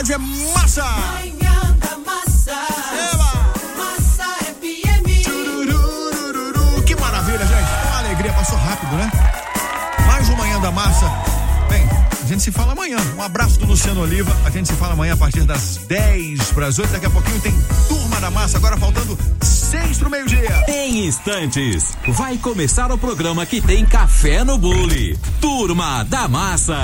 rádio é massa! Manhã da Massa. Massa FM. Chururururu. Que maravilha, gente. Uma alegria, passou rápido, né? Mais um Manhã da Massa. Bem, a gente se fala amanhã. Um abraço do Luciano Oliva. A gente se fala amanhã a partir das 10:50. Daqui a pouquinho tem Turma da Massa, agora faltando 6 pro meio-dia. Em instantes, vai começar o programa que tem café no bule. Turma da Massa.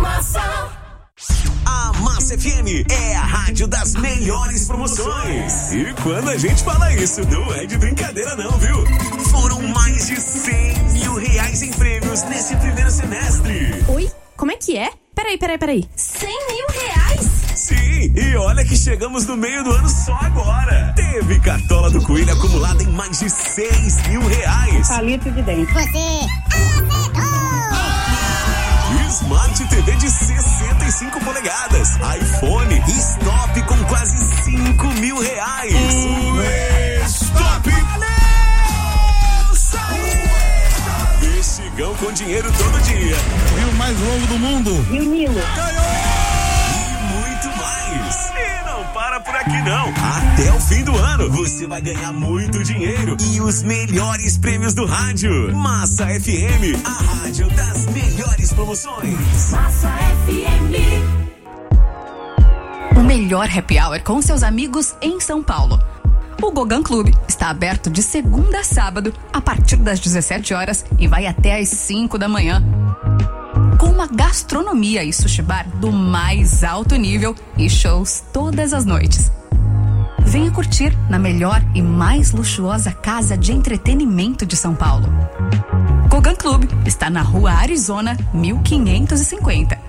A Massa FM é a rádio das melhores promoções. E quando a gente fala isso, não é de brincadeira não, viu? Foram mais de 100 mil reais em prêmios nesse primeiro semestre. Oi? Como é que é? Peraí. 100 mil reais? Sim, e olha que chegamos no meio do ano só agora. Teve cartola do Coelho acumulada em mais de 6 mil reais. Palito de dente. Você Smart TV de 65 polegadas. iPhone Stop com quase 5 mil reais. Stop! Mexigão com dinheiro todo dia. Rio mais longo do mundo. E o Nilo. E muito mais. E não para por aqui não. Até o fim do ano você vai ganhar muito dinheiro e os melhores prêmios do rádio. Massa FM, a rádio das melhores promoções. Massa FM. O melhor happy hour com seus amigos em São Paulo. O Gogan Club está aberto de segunda a sábado, a partir das 17 horas e vai até às 5 da manhã. Com uma gastronomia e sushi bar do mais alto nível e shows todas as noites. Venha curtir na melhor e mais luxuosa casa de entretenimento de São Paulo. Gogan Club está na Rua Arizona, 1550.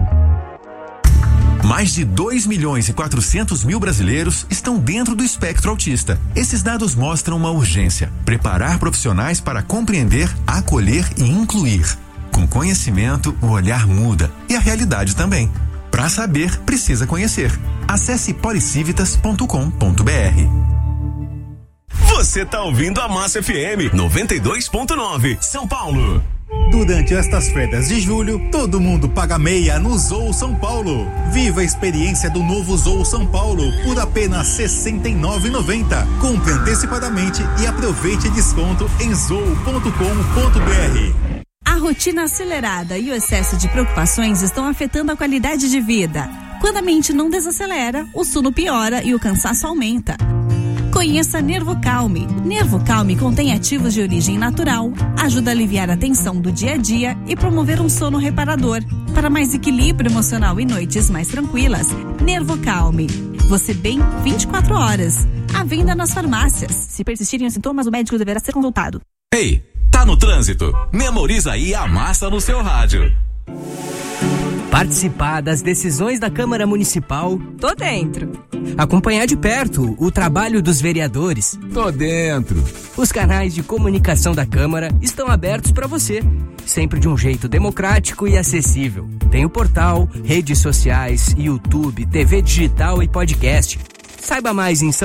Mais de 2.400.000 brasileiros estão dentro do espectro autista. Esses dados mostram uma urgência: preparar profissionais para compreender, acolher e incluir. Com conhecimento, o olhar muda e a realidade também. Para saber, precisa conhecer. Acesse policivitas.com.br. Você tá ouvindo a Massa FM 92.9, São Paulo. Durante estas férias de julho, todo mundo paga meia no Zou São Paulo. Viva a experiência do novo Zou São Paulo por apenas R$ 69,90. Compre antecipadamente e aproveite desconto em zou.com.br. A rotina acelerada e o excesso de preocupações estão afetando a qualidade de vida. Quando a mente não desacelera, o sono piora e o cansaço aumenta. Conheça Nervocalme. Nervocalme contém ativos de origem natural, ajuda a aliviar a tensão do dia a dia e promover um sono reparador. Para mais equilíbrio emocional e noites mais tranquilas, Nervocalme. Você bem 24 horas. À venda nas farmácias. Se persistirem os sintomas, o médico deverá ser consultado. Ei, tá no trânsito? Memoriza aí a Massa no seu rádio. Participar das decisões da Câmara Municipal. Tô dentro. Acompanhar de perto o trabalho dos vereadores. Tô dentro. Os canais de comunicação da Câmara estão abertos para você, sempre de um jeito democrático e acessível. Tem o portal, redes sociais, YouTube, TV digital e podcast. Saiba mais em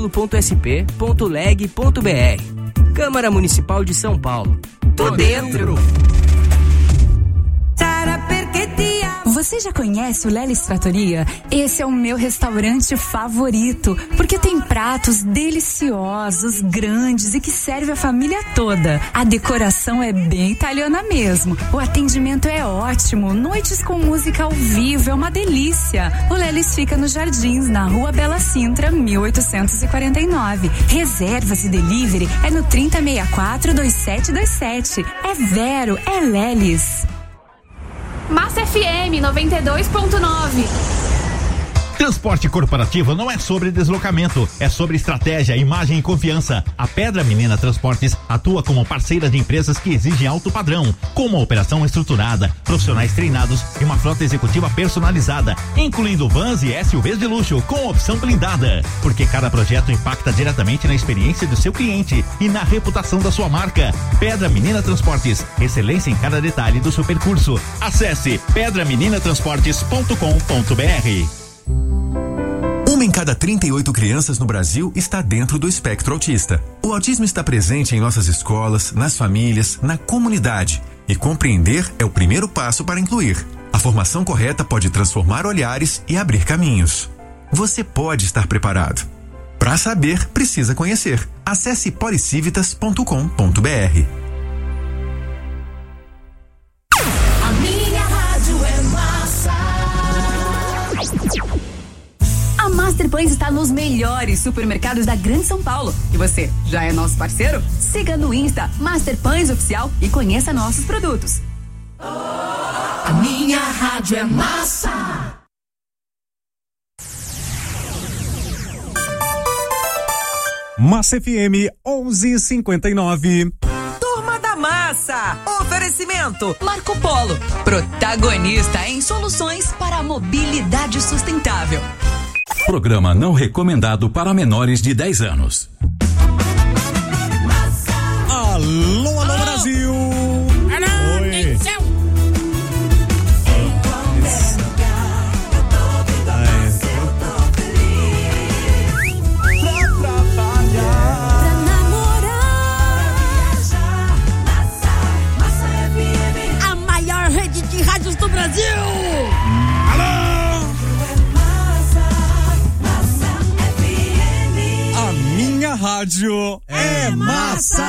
saopaulo.sp.leg.br. Câmara Municipal de São Paulo. Tô dentro. Você já conhece o Lelis Trattoria? Esse é o meu restaurante favorito, porque tem pratos deliciosos, grandes e que serve a família toda. A decoração é bem italiana mesmo. O atendimento é ótimo, noites com música ao vivo, é uma delícia. O Lelis fica nos Jardins, na Rua Bela Sintra, 1849. Reservas e delivery é no 3064-2727. É Vero, é Lelis. Massa FM 92.9. Transporte corporativo não é sobre deslocamento, é sobre estratégia, imagem e confiança. A Pedra Menina Transportes atua como parceira de empresas que exigem alto padrão, com uma operação estruturada, profissionais treinados e uma frota executiva personalizada, incluindo vans e SUVs de luxo com opção blindada. Porque cada projeto impacta diretamente na experiência do seu cliente e na reputação da sua marca. Pedra Menina Transportes, excelência em cada detalhe do seu percurso. Acesse pedrameninatransportes.com.br. Uma em cada 38 crianças no Brasil está dentro do espectro autista. O autismo está presente em nossas escolas, nas famílias, na comunidade. E compreender é o primeiro passo para incluir. A formação correta pode transformar olhares e abrir caminhos. Você pode estar preparado. Para saber, precisa conhecer. Acesse policivitas.com.br. A minha rádio é massa. A Master Pães está nos melhores supermercados da Grande São Paulo. E você, já é nosso parceiro? Siga no Insta Master Pães Oficial e conheça nossos produtos. A minha rádio é massa. Massa FM 11:59. Turma da Massa. Oferecimento Marco Polo, protagonista em soluções para a mobilidade sustentável. Programa não recomendado para menores de 10 anos. Alô, alô, Brasil! Oi! A maior rede de rádios do Brasil! Minha rádio é massa!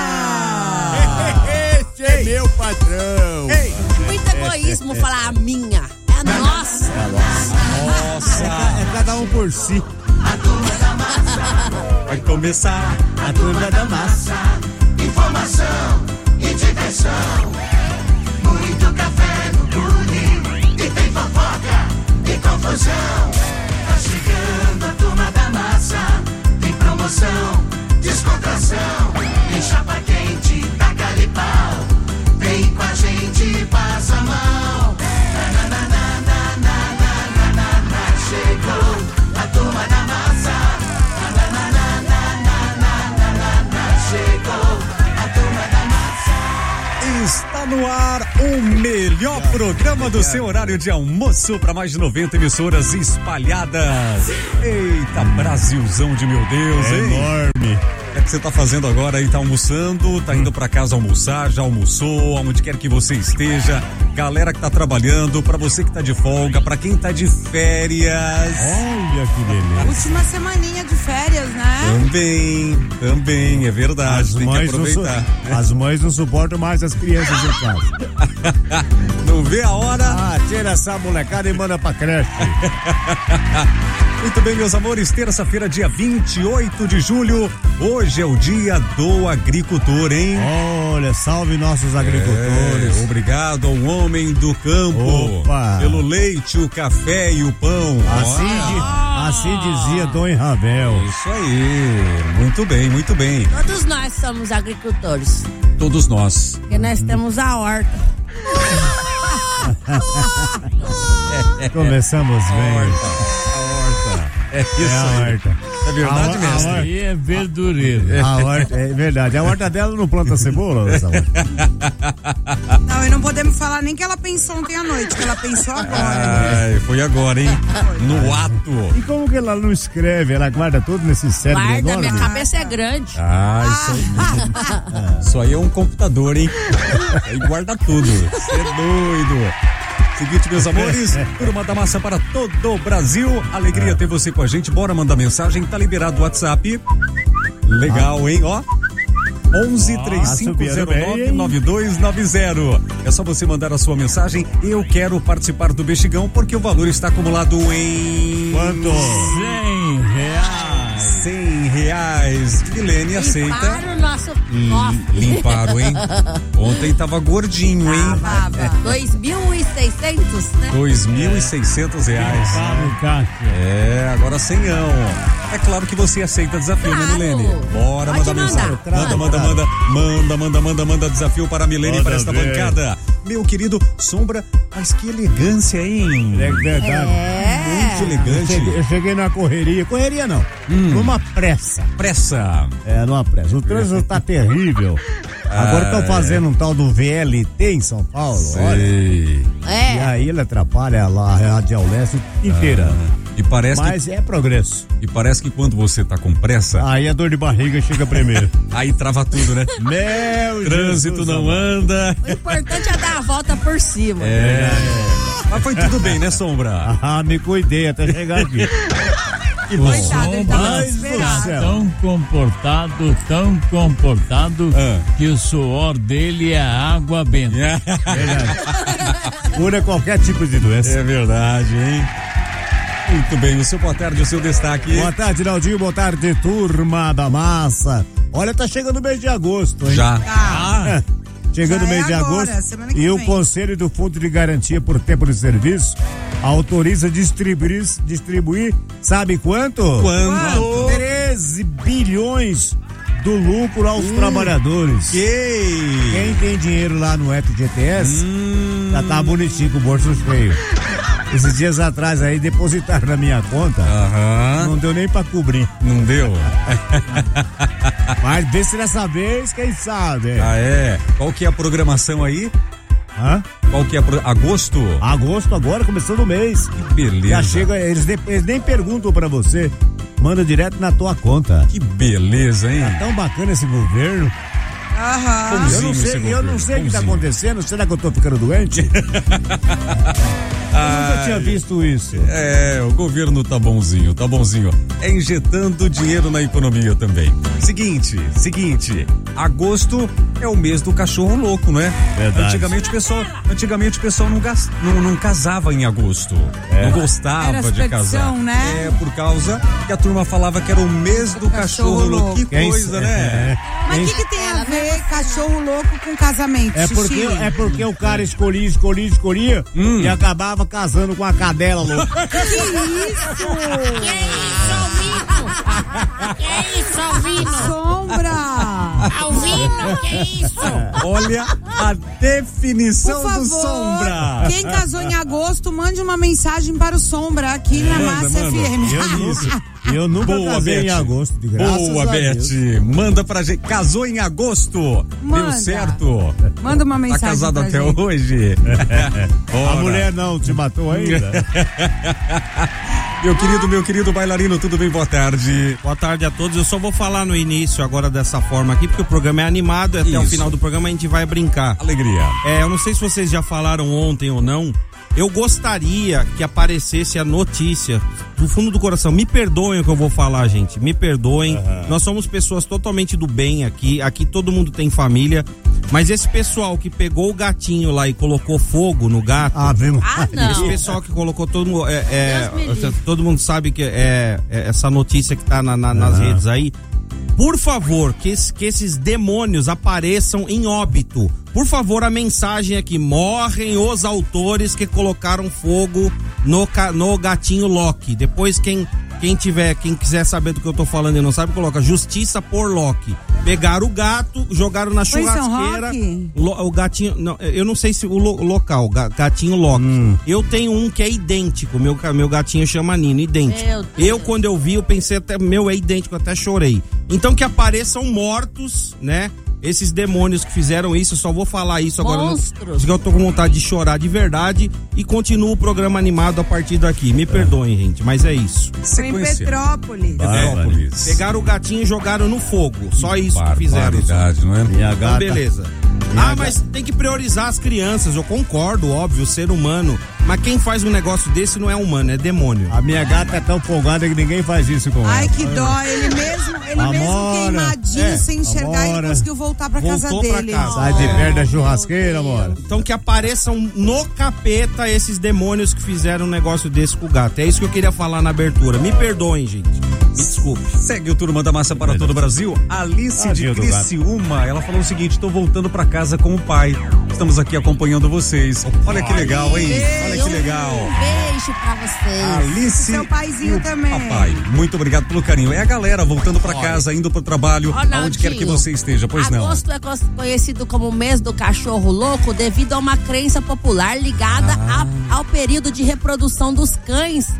Esse é meu patrão! Ei, muito egoísmo falar a minha. É a nossa! Nossa! É cada um por si. A turma da massa vai começar. A turma da massa. Informação e diversão. Muito café no clube. E tem fofoca e confusão. Tá chegando a turma da massa. Tem promoção, descontração. Tem chapa quente, taca-lhe pau. Vem com a gente, passa a mão. Chegou a turma da massa. Chegou a turma da massa. Está no ar o melhor programa do seu horário de almoço para mais de 90 emissoras espalhadas. Eita, Brasilzão de meu Deus, é hein? Enorme. O que é que você tá fazendo agora aí? Tá almoçando? Tá indo pra casa almoçar? Já almoçou? Aonde quer que você esteja? Galera que tá trabalhando, pra você que tá de folga, pra quem tá de férias. Olha que beleza. Última semaninha de férias, né? Também, é verdade. Tem que aproveitar. As mães não suportam mais as crianças em casa. Não vê a hora? Ah, tira essa molecada e manda pra creche. Muito bem, meus amores, terça-feira, dia 28 de julho. Hoje é o dia do agricultor, hein? Olha, salve nossos agricultores. Obrigado ao homem do campo. Opa. Pelo leite, o café e o pão. Assim dizia Dom Ravel. Isso aí. Muito bem, muito bem. Todos nós somos agricultores. Todos nós. Porque nós temos a horta. Começamos bem. É isso aí. Horta. É verdade, mestre? Aí é verdureiro. A horta, é verdade. A horta dela não planta cebola, essa horta. Não, e não podemos falar nem que ela pensou ontem à noite, que ela pensou agora. Ai, foi agora, hein? No ato. E como que ela não escreve? Ela guarda tudo nesse cérebro Guarda, enorme? minha cabeça é grande. Ah, isso aí. Isso aí é um computador, hein? Aí guarda tudo. Você é doido. Seguinte, meus amores, turma da massa para todo o Brasil. Alegria ter você com a gente. Bora mandar mensagem. Tá liberado o WhatsApp. Legal, hein? Ó. 1135099290. É só você mandar a sua mensagem. Eu quero participar do Bexigão porque o valor está acumulado em... Quanto? R$100. Milene aceita. Limparam o nosso cofre. Limparam, hein? Ontem tava gordinho, hein? Tava. 2.600, né? R$2.600. É, agora 100. É claro que você aceita desafio, né, Milene? Bora, Pode manda mensagem. Manda desafio para a Milene e para esta bancada. Meu querido Sombra, mas que elegância, hein? É verdade. Muito elegante. Eu cheguei numa correria. Correria não. Numa pressa. Pressa. É, numa pressa. O trânsito tá terrível. Agora estão fazendo um tal do VLT em São Paulo. Sei. Olha. E aí ele atrapalha lá a Radial Leste inteira. E parece Mas é progresso. E parece que quando você tá com pressa, aí a dor de barriga chega primeiro. Aí trava tudo, né? Meu Trânsito Jesus, não anda. O importante é dar a volta por cima. Mas foi tudo bem, né, Sombra? Me cuidei até chegar aqui. Que bom. Tão comportado que o suor dele é água benta. Cura qualquer tipo de doença. É verdade, hein? Muito bem, o seu boa tarde, o seu destaque. Boa tarde, Naldinho, boa tarde, turma da massa. Olha, tá chegando o mês de agosto, hein? Já. Chegando o mês de agosto. E o Conselho do Fundo de Garantia por Tempo de Serviço autoriza distribuir, sabe quanto? Quanto? 13 bilhões do lucro aos trabalhadores. Quem tem dinheiro lá no FGTS já tá bonitinho com o bolso cheio. Esses dias atrás aí depositaram na minha conta. Não deu nem pra cobrir. Não deu? Mas vê se dessa vez, quem sabe. Qual que é a programação aí? Qual que é agosto? Agosto agora, começando o mês. Que beleza. Já chega, eles nem perguntam pra você. Manda direto na tua conta. Que beleza, hein? Tá tão bacana esse governo. Eu não sei o que tá acontecendo. Será que eu tô ficando doente? Eu nunca tinha visto isso. O governo tá bonzinho. É injetando dinheiro na economia também. Seguinte, agosto é o mês do cachorro louco, não é? Verdade. Antigamente o pessoal não casava em agosto. Não gostava de casar. Né? Por causa que a turma falava que era o mês do cachorro louco. Que coisa, né? Mas o que tem a ver cachorro louco com casamento? É porque o cara escolhia e acabava casando com a cadela louca. Que isso, Alvino? Sombra! Alvino, que isso? Olha a definição Por favor, do Sombra. Quem casou em agosto, mande uma mensagem para o Sombra aqui na Massa FM. Eu nunca casei em agosto, de graças Boa, a Deus. Beth. Manda pra gente. Casou em agosto. Deu certo. Manda uma mensagem. Tá casado pra até gente. hoje. A mulher não te matou ainda? Meu querido bailarino, tudo bem? Boa tarde. Boa tarde a todos. Eu só vou falar no início agora dessa forma aqui, porque o programa é animado e até o final do programa a gente vai brincar. Alegria. Eu não sei se vocês já falaram ontem ou não. Eu gostaria que aparecesse a notícia do fundo do coração. Me perdoem o que eu vou falar, gente. Me perdoem. Nós somos pessoas totalmente do bem aqui. Aqui todo mundo tem família. Mas esse pessoal que pegou o gatinho lá e colocou fogo no gato. Não. Esse pessoal que colocou todo mundo. Todo mundo sabe que essa notícia que tá nas redes aí. Por favor, que esses demônios apareçam em óbito. Por favor, a mensagem aqui: morrem os autores que colocaram fogo no gatinho Loki. Depois quem quiser saber do que eu tô falando e não sabe, coloca justiça por Loki. Pegaram o gato, jogaram na churrasqueira. O gatinho, não, eu não sei se o local, gatinho Loki. Eu tenho um que é idêntico, meu gatinho chama Nino, idêntico. Quando eu vi, eu pensei até, é idêntico, até chorei. Então que apareçam mortos, né? Esses demônios que fizeram isso, eu só vou falar isso agora. Monstros. Eu tô com vontade de chorar de verdade e continuo o programa animado a partir daqui. Me perdoem, gente, mas é isso. Em Petrópolis. Pegaram o gatinho e jogaram no fogo. Só isso que fizeram. Não é? Então, beleza. Mas tem que priorizar as crianças. Eu concordo, óbvio, ser humano. Mas quem faz um negócio desse não é humano, é demônio. A minha gata é tão folgada que ninguém faz isso com ela. Ai, que dó. Ele mesmo queimadinho, sem enxergar, ele conseguiu voltar pra casa dele. Sai de perto da churrasqueira, amor. Então que apareçam no capeta esses demônios que fizeram um negócio desse com o gato. É isso que eu queria falar na abertura. Me perdoem, gente. Me desculpe. Segue o Turma da Massa para todo o Brasil. Alice de Criciúma, ela falou o seguinte: tô voltando pra casa com o pai. Estamos aqui acompanhando vocês. Olha que legal, hein? Olha que legal. Beijo pra vocês. Alice, seu paizinho também. Papai, muito obrigado pelo carinho. É a galera voltando pra casa, indo pro trabalho, aonde quer que você esteja. Pois não. Agosto é conhecido como o mês do cachorro louco devido a uma crença popular ligada ao período de reprodução dos cães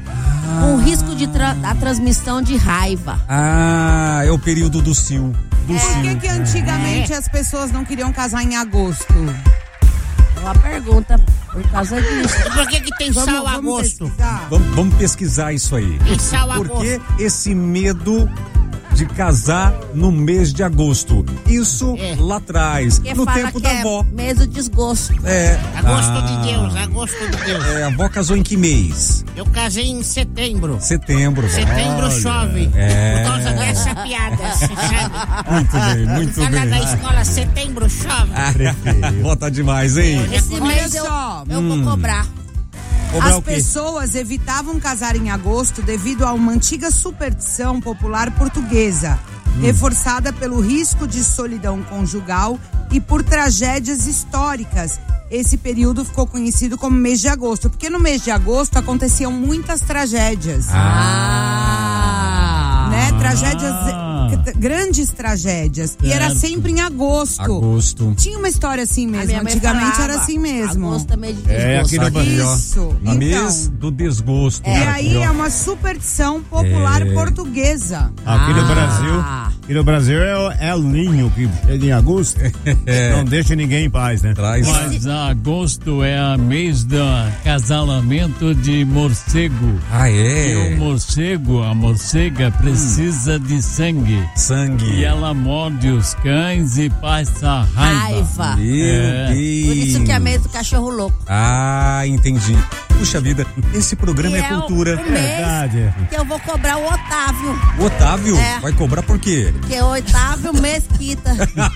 Com risco da transmissão de raiva. Ah, é o período do cio. Por que antigamente as pessoas não queriam casar em agosto? Uma pergunta por causa disso. E por que tem sal agosto? Vamos pesquisar isso aí. Tem sal Por agosto. que esse medo de casar no mês de agosto? Isso lá atrás, Porque no fala tempo que da é avó. mês do desgosto. Agosto de Deus, agosto de Deus. A avó casou em que mês? Eu casei em setembro. Setembro. Setembro Olha. chove. É. Por causa dessa piada, você sabe? Muito bem, muito Fala bem. da escola, setembro chove. Vó tá demais, hein? Esse Olha mês só. eu vou cobrar. As pessoas evitavam casar em agosto devido a uma antiga superstição popular portuguesa, reforçada pelo risco de solidão conjugal e por tragédias históricas. Esse período ficou conhecido como mês de agosto, porque no mês de agosto aconteciam muitas tragédias. Né? Tragédias, grandes tragédias. E era sempre em agosto. Agosto. Tinha uma história assim mesmo. Antigamente era assim mesmo. Agosto é mês de desgosto. Aqui no Brasil. Isso. No mês do desgosto. E aí é uma superstição popular portuguesa. Aqui no Brasil é o linho que chega em agosto. Não deixa ninguém em paz, né? Mas agosto é a mês do acasalamento de morcego. Ah, é? E o morcego, a morcega, precisa de sangue. E ela morde os cães e passa raiva. Meu Deus. Por isso que é mês do cachorro louco. Ah, entendi. Puxa vida, esse programa é cultura. O mês que eu vou cobrar o Otávio. O Otávio? É. Vai cobrar por quê? Porque o Otávio mesquita.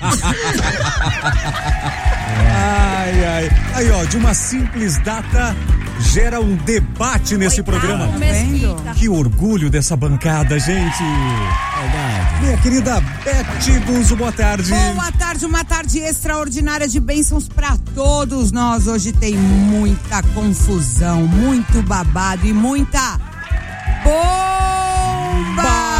Ai. Aí, ó, de uma simples data gera um debate nesse programa. Que orgulho dessa bancada, gente. Minha querida Beth Gunzo, boa tarde. Boa tarde, uma tarde extraordinária de bênçãos pra todos nós. Hoje tem muita confusão, muito babado e muita bomba!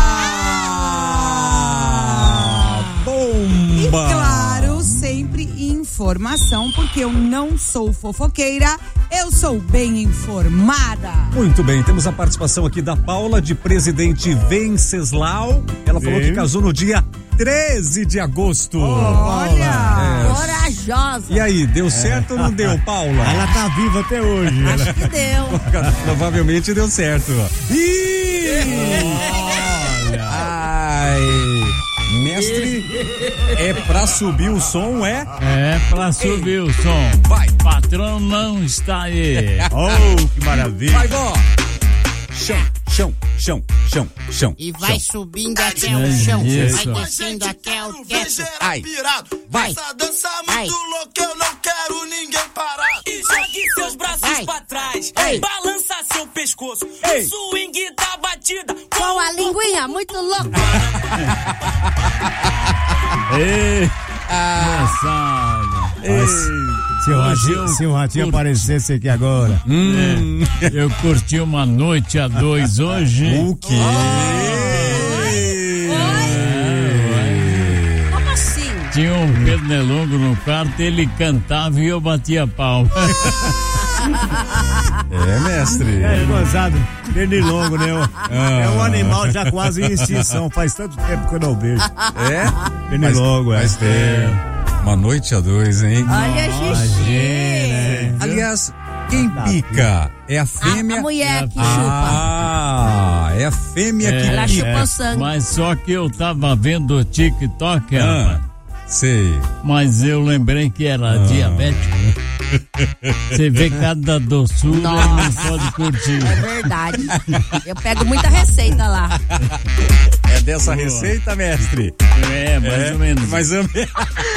E claro, sempre informação, porque eu não sou fofoqueira, eu sou bem informada. Muito bem, temos a participação aqui da Paula, de Presidente Venceslau. Ela falou que casou no dia 13 de agosto. Olha, corajosa. E aí, deu certo ou não deu, Paula? Ela tá viva até hoje. Acho que deu. Provavelmente deu certo. Olha. Ai. Mestre, é pra subir o som, é? É pra subir o som. Vai. Patrão não está aí. Oh, que maravilha. Vai, vó. Chão. E vai subindo até o chão, Isso. vai descendo até o teto. Ai. Vai. Essa dança muito louca, eu não quero ninguém parar. E jogue seus braços pra trás. Balança seu pescoço. O swing da batida. Com a linguinha muito louca. Se o ratinho aparecesse aqui agora. Eu curti uma noite a dois hoje. O quê? Como assim? Tinha um pernilongo no quarto, ele cantava e eu batia palma. É, mestre. É gozado, pernilongo, né? É um animal já quase em extinção. Faz tanto tempo que eu não vejo. É? Pernilongo, Faz tempo. Uma noite a dois, hein? Olha, xixi. Aliás, quem pica é a fêmea. A mulher que chupa. Ah, é a fêmea que Ela pica. chupa sangue. Mas só que eu tava vendo o TikTok, rapaz. Sei. Mas eu lembrei que era diabético. Você vê cada doçura e não pode curtir. É verdade. Eu pego muita receita lá. É dessa receita, mestre? É, mais ou menos. Mais ou menos.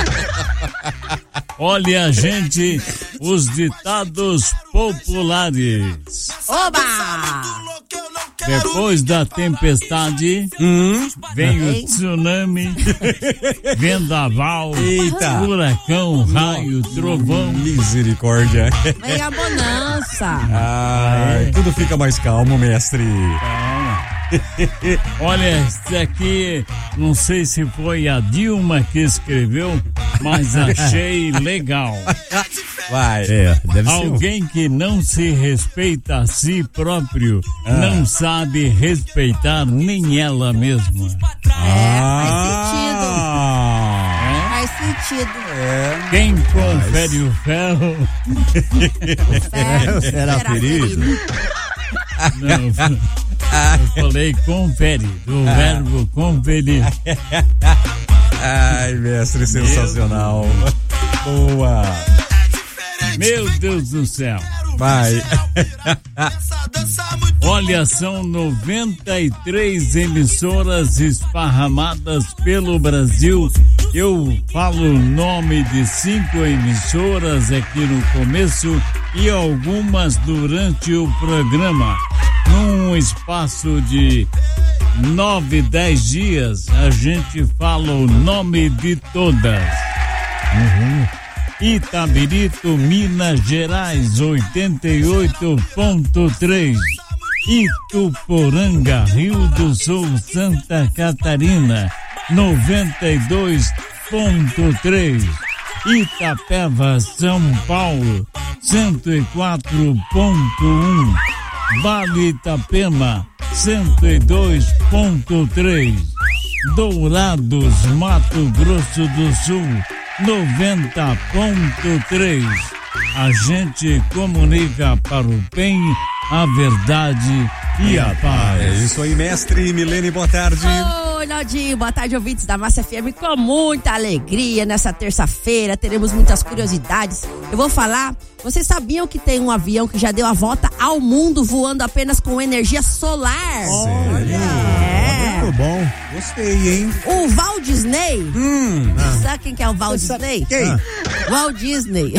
Olha, gente, os ditados populares. Oba! Depois da tempestade, vem o tsunami, vendaval, Eita. furacão, raio, trovão. Misericórdia. Vem a bonança. Ai, tudo fica mais calmo, mestre. Olha, esse aqui, não sei se foi a Dilma que escreveu, mas achei legal. Vai. Deve ser Alguém que não se respeita a si próprio não sabe respeitar nem ela mesma. Faz sentido. Quem confere o ferro. Será ferido? Não, eu falei confere, do verbo conferir. Ai, mestre, sensacional. Boa. Meu Deus do céu. Vai. Olha, são 93 emissoras esparramadas pelo Brasil. Eu falo o nome de 5 emissoras aqui no começo e algumas durante o programa. Num espaço de 9, 10 dias, a gente fala o nome de todas. Itabirito, Minas Gerais, 88.3. Ituporanga, Rio do Sul, Santa Catarina, 92.3. Itapeva, São Paulo, 104.1. Vale Itapema, 102.3. Dourados, Mato Grosso do Sul, 90.3. A gente comunica para o bem, a verdade e a paz. É isso aí, mestre Milene, boa tarde. Oi, Naldinho, boa tarde, ouvintes da Massa FM. Com muita alegria nessa terça-feira, teremos muitas curiosidades. Eu vou falar, vocês sabiam que tem um avião que já deu a volta ao mundo voando apenas com energia solar? Olha, muito bom. Gostei, hein? O Walt Disney. Sabe quem que é o Walt Disney? Quem? Walt Disney.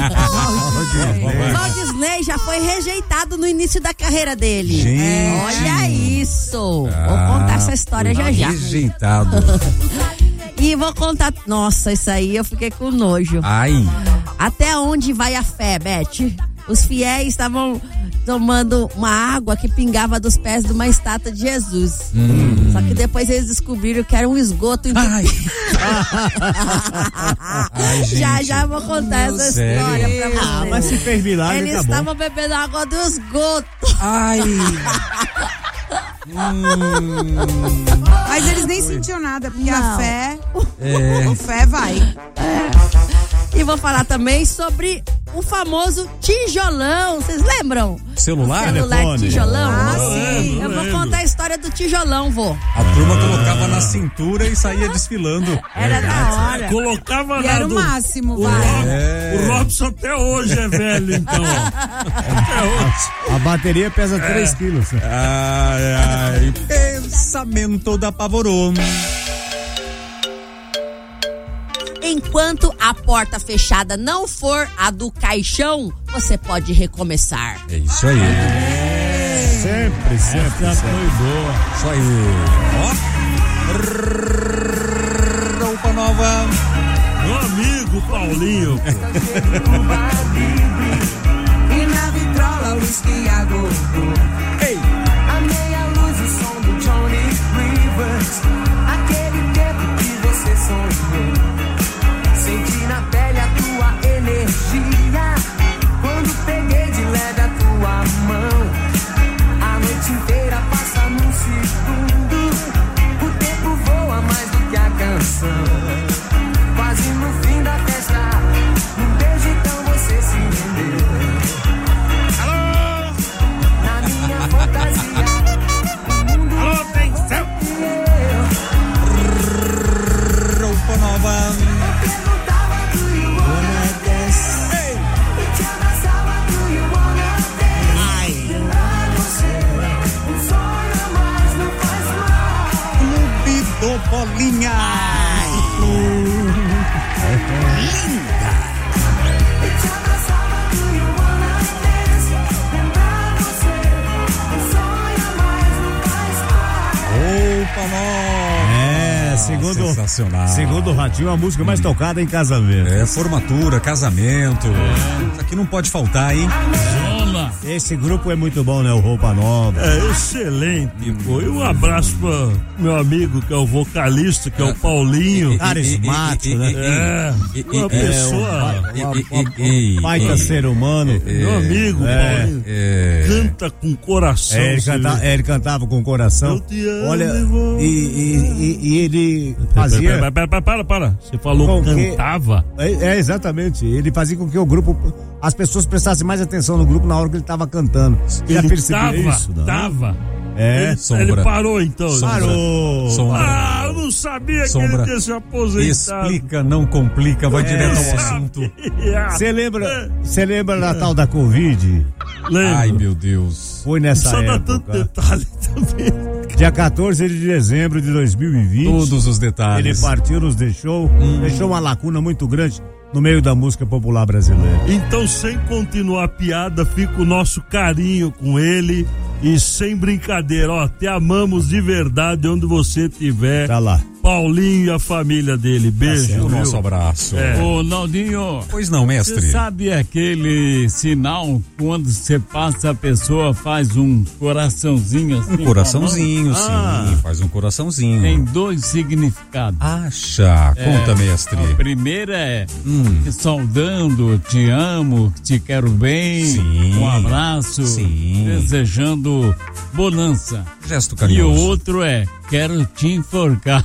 Walt Disney já foi rejeitado no início da carreira dele. Gente. Olha isso. Vou contar essa história já. Rejeitado. E vou contar. Nossa, isso aí eu fiquei com nojo. Ai. Até onde vai a fé, Beth? Os fiéis estavam tomando uma água que pingava dos pés de uma estátua de Jesus. Só que depois eles descobriram que era um esgoto. Ai, gente. Já vou contar essa história pra vocês. Mas se fez milagre, Eles tá bom. estavam bebendo água do esgoto. Ai. Mas eles nem sentiam nada, porque Não. a fé vai. E vou falar também sobre o famoso tijolão. Vocês lembram? Celular? Telefone. Tijolão? sim. Eu vou contar a história do tijolão, vô. A turma colocava na cintura e saía desfilando. Era da hora. Colocava E era o máximo, vai. O Robson até hoje é velho, então. Até hoje. A bateria pesa 3 quilos. Ai, pensamento da Pavorô. Enquanto a porta fechada não for a do caixão, você pode recomeçar. É isso aí. Sempre. Essa foi boa. Isso aí. Ó. Roupa nova. Meu amigo Paulinho. E na vitrola o whisky a gosto. Ei. A meia luz, o som do Johnny Rivers. Aquele tempo que você sonhou. Senti na pele a tua energia. Quando peguei de leve a tua mão. A noite inteira passa num segundo. O tempo voa mais do que a canção. Quase no fim da festa. Num beijo então você se rendeu. Alô? Na minha fantasia. Alô, tem céu? Roupa nova. Do Bolinha. Linda. Opa, É, sensacional. Segundo o Ratinho, a música mais tocada em casamento. É, formatura, casamento. Isso aqui não pode faltar, hein? Zona. Esse grupo é muito bom, né? O Roupa Nova. É excelente, pô. E um abraço pra meu amigo, que é o vocalista, que é o Paulinho. Carismático, né? É, uma pessoa... Baita ser humano. Meu amigo, Paulinho. Canta com coração. Ele cantava com coração. Eu te amo, olha, irmão. e ele fazia... Para. Você falou que cantava? Exatamente. Ele fazia com que o grupo... As pessoas prestassem mais atenção no grupo na hora que ele estava cantando. Ele percebia isso, não? Tava. Sombra. Ele parou então. Parou. Sombra. Eu não sabia que ele tinha se aposentado. Explica, não complica, vai direto ao assunto. Você lembra da tal da Covid? Lembro. Ai, meu Deus. Foi nessa Só época. dá tanto detalhe também. Dia 14 de dezembro de 2020. Todos os detalhes. Ele partiu, nos deixou uma lacuna muito grande no meio da música popular brasileira. Então, sem continuar a piada, fica o nosso carinho com ele e sem brincadeira, ó, te amamos de verdade onde você estiver. Tá lá. Paulinho e a família dele, beijo. O nosso abraço. Ô, Naldinho. Pois não, mestre. Você sabe aquele sinal quando você passa, a pessoa faz um coraçãozinho assim? Um coraçãozinho, sim, faz um coraçãozinho. Tem 2 significados. Acha, conta, mestre. A primeira é te saudando, te amo, te quero bem, um abraço, desejando bonança. Gesto carinhoso. E o outro é, quero te enforcar.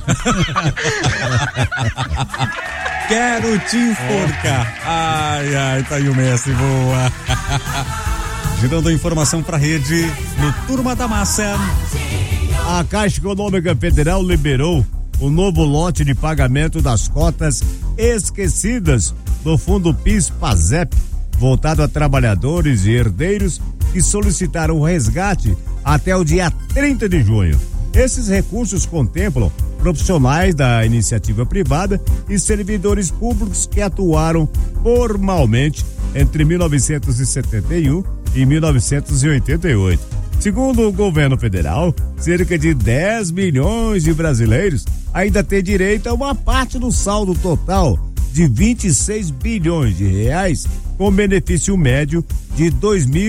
Quero te enforcar. Ai, tá aí o mestre, boa. Girando a informação pra rede no Turma da Massa. A Caixa Econômica Federal liberou o novo lote de pagamento das cotas esquecidas do Fundo PIS/PASEP, voltado a trabalhadores e herdeiros que solicitaram o resgate até o dia 30 de junho. Esses recursos contemplam profissionais da iniciativa privada e servidores públicos que atuaram formalmente entre 1971 e 1988. Segundo o governo federal, cerca de 10 milhões de brasileiros ainda têm direito a uma parte do saldo total de 26 bilhões de reais, com benefício médio de R$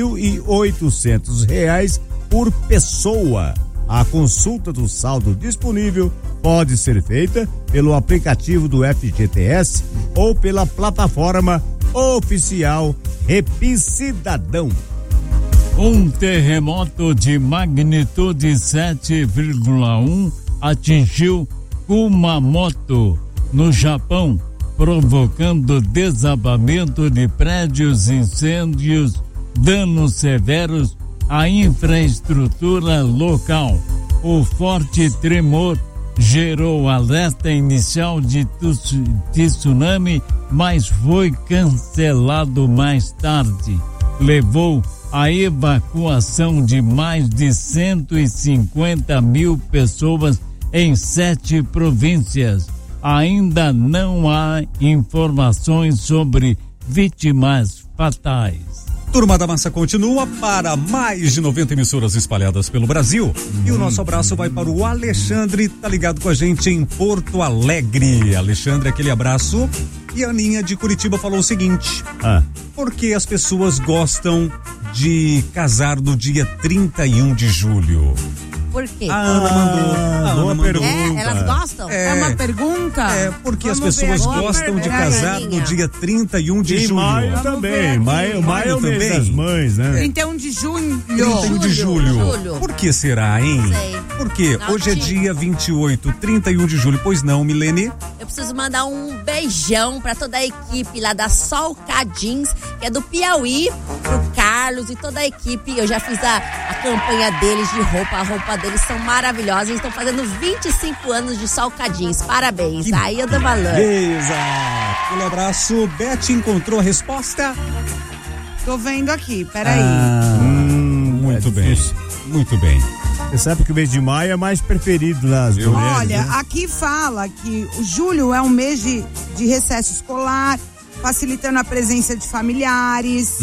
2.800 por pessoa. A consulta do saldo disponível pode ser feita pelo aplicativo do FGTS ou pela plataforma oficial Repis Cidadão. Um terremoto de magnitude 7,1 atingiu Kumamoto, no Japão, provocando desabamento de prédios, incêndios, danos severos à infraestrutura local. O forte tremor gerou alerta inicial de tsunami, mas foi cancelado mais tarde. Levou à evacuação de mais de 150 mil pessoas em 7 províncias. Ainda não há informações sobre vítimas fatais. Turma da Massa continua para mais de 90 emissoras espalhadas pelo Brasil. E o nosso abraço vai para o Alexandre, tá ligado com a gente em Porto Alegre. Alexandre, aquele abraço. E a Aninha de Curitiba falou o seguinte: por que as pessoas gostam de casar no dia 31 de julho? Por quê? A Ana mandou. Boa pergunta. Elas gostam? É uma pergunta? Porque as pessoas gostam de casar no dia 31 de julho. Maio também. Maio é o mês das mães, né? 31 de junho. 31 de julho. Por que será, hein? Sei. Porque hoje é dia 28, 31 de julho. Pois não, Milene? Eu preciso mandar um beijão pra toda a equipe lá da Solcadins, que é do Piauí, pro Carlos e toda a equipe. Eu já fiz a campanha deles de roupa, a roupa deles são maravilhosas. Eles estão fazendo 25 anos de Solcadins. Parabéns. Aí eu dou valor. Beleza. Um abraço. Beth encontrou a resposta? Tô vendo aqui, peraí. Muito bem. Muito bem. Você sabe que o mês de maio é mais preferido das mulheres. Olha, né? aqui fala que o julho é um mês de recesso escolar, facilitando a presença de familiares.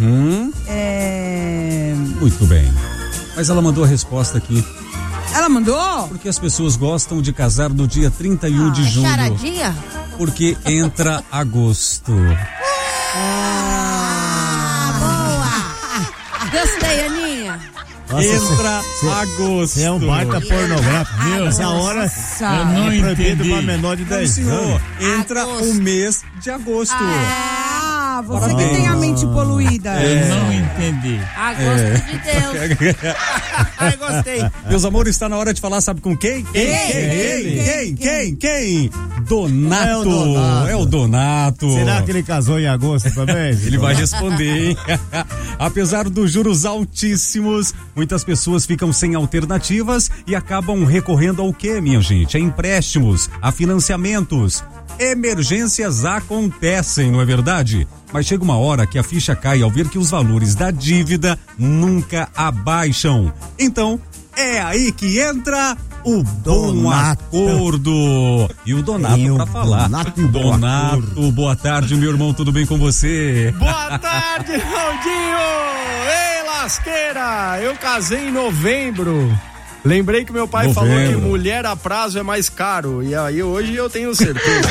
Muito bem. Mas ela mandou a resposta aqui. Ela mandou? Porque as pessoas gostam de casar no dia 31 de julho. Charadinha? Porque entra agosto. Boa! Gostei, Aninha. Nossa, Entra agosto. Você é um baita pornográfico. Meu, essa hora Eu não é proibido entendi. pra menor de 10 anos. Entra o mês de agosto. Ah, você Parabéns. que tem a mente poluída. Eu não entendi. Agosto de Deus. Ai, gostei. Meus amores, está na hora de falar, sabe com quem? Quem? Donato. É o Donato. Será que ele casou em agosto também? Ele vai responder, hein? Apesar dos juros altíssimos, muitas pessoas ficam sem alternativas e acabam recorrendo ao quê, minha gente? A empréstimos, a financiamentos. Emergências acontecem, não é verdade? Mas chega uma hora que a ficha cai ao ver que os valores da dívida nunca abaixam. Então, é aí que entra o Bom Acordo. E o Donato pra falar. Donato, boa tarde, meu irmão, tudo bem com você? Boa tarde, Raudinho! Ei, lasqueira! Eu casei em novembro. Lembrei que meu pai falou que mulher a prazo é mais caro. E aí hoje eu tenho certeza.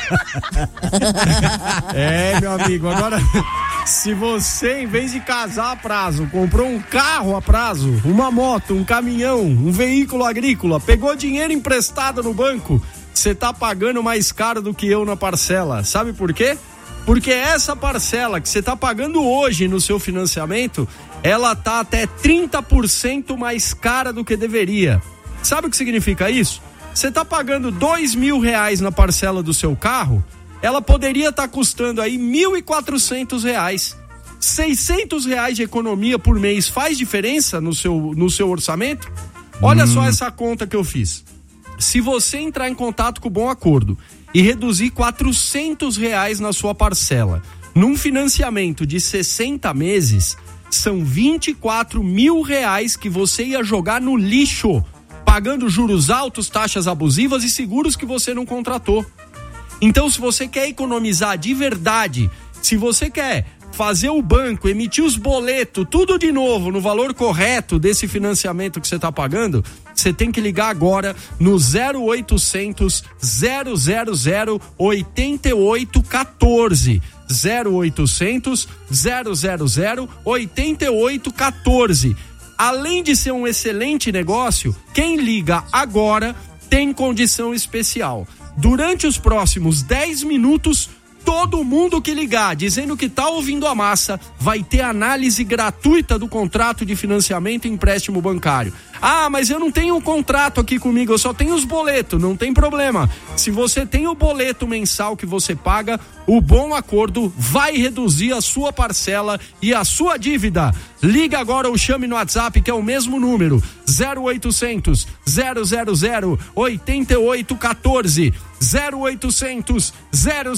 Meu amigo, agora se você, em vez de casar a prazo, comprou um carro a prazo, uma moto, um caminhão, um veículo agrícola, pegou dinheiro emprestado no banco, você tá pagando mais caro do que eu na parcela. Sabe por quê? Porque essa parcela que você tá pagando hoje no seu financiamento, ela tá até 30% mais cara do que deveria. Sabe o que significa isso? Você tá pagando R$2.000 na parcela do seu carro, ela poderia estar custando aí R$1.400. R$600 de economia por mês faz diferença no seu orçamento? Olha só essa conta que eu fiz. Se você entrar em contato com o Bom Acordo e reduzir R$400 na sua parcela, num financiamento de 60 meses, são R$24.000 que você ia jogar no lixo, pagando juros altos, taxas abusivas e seguros que você não contratou. Então, se você quer economizar de verdade, se você quer fazer o banco emitir os boletos, tudo de novo, no valor correto desse financiamento que você está pagando, você tem que ligar agora no 0800 000 8814. 0800 000 8814. Além de ser um excelente negócio, quem liga agora tem condição especial. Durante os próximos 10 minutos, todo mundo que ligar dizendo que tá ouvindo a massa vai ter análise gratuita do contrato de financiamento e empréstimo bancário. Ah, mas eu não tenho um contrato aqui comigo, eu só tenho os boletos. Não tem problema. Se você tem o boleto mensal que você paga, o Bom Acordo vai reduzir a sua parcela e a sua dívida. Liga agora ou chame no WhatsApp, que é o mesmo número, 0800 000 8814. 0800 000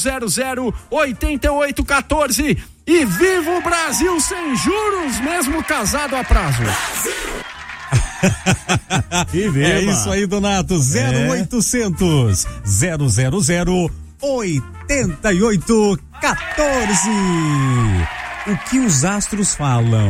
8814. E viva o Brasil sem juros, mesmo casado a prazo. É isso aí, Donato. 0800 000 8814. O que os astros falam?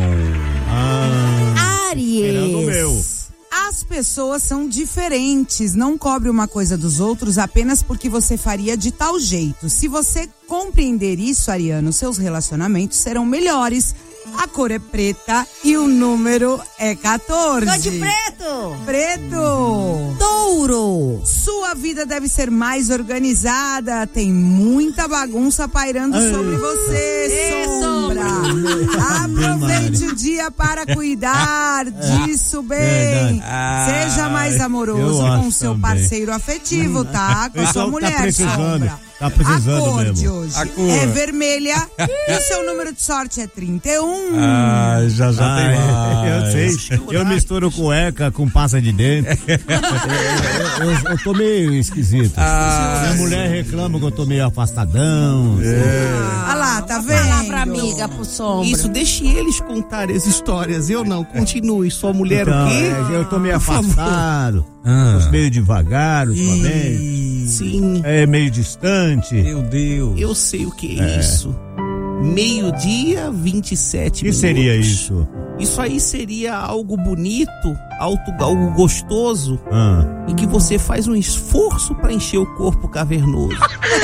Áries. As pessoas são diferentes. Não cobre uma coisa dos outros apenas porque você faria de tal jeito. Se você compreender isso, Ariano, seus relacionamentos serão melhores. A cor é preta e o número é 14. Cor de preto. Preto. Touro. Sua vida deve ser mais organizada. Tem muita bagunça pairando sobre você, Sombra. Aproveite o dia para cuidar disso bem. Seja mais amoroso com seu parceiro afetivo, tá? Com sua mulher, Sombra. Tá precisando a cor mesmo. de hoje é vermelha e o seu número de sorte é 31. Já tem eu sei. Eu misturo cueca com pasta de dente. eu tô meio esquisito. Minha mulher reclama que eu tô meio afastadão. Olha lá, tá vendo? Palavra amiga pro Sombra. Isso, deixe eles contarem as histórias. Eu não, continue. Sua mulher Então, o quê? eu tô meio afastado. Meio devagar ultimamente. Sim. É meio distante. Meu Deus. Eu sei o que é isso. Meio-dia, 27 minutos. O que seria isso? Isso aí seria algo bonito, algo gostoso, e que você faz um esforço para encher o corpo cavernoso.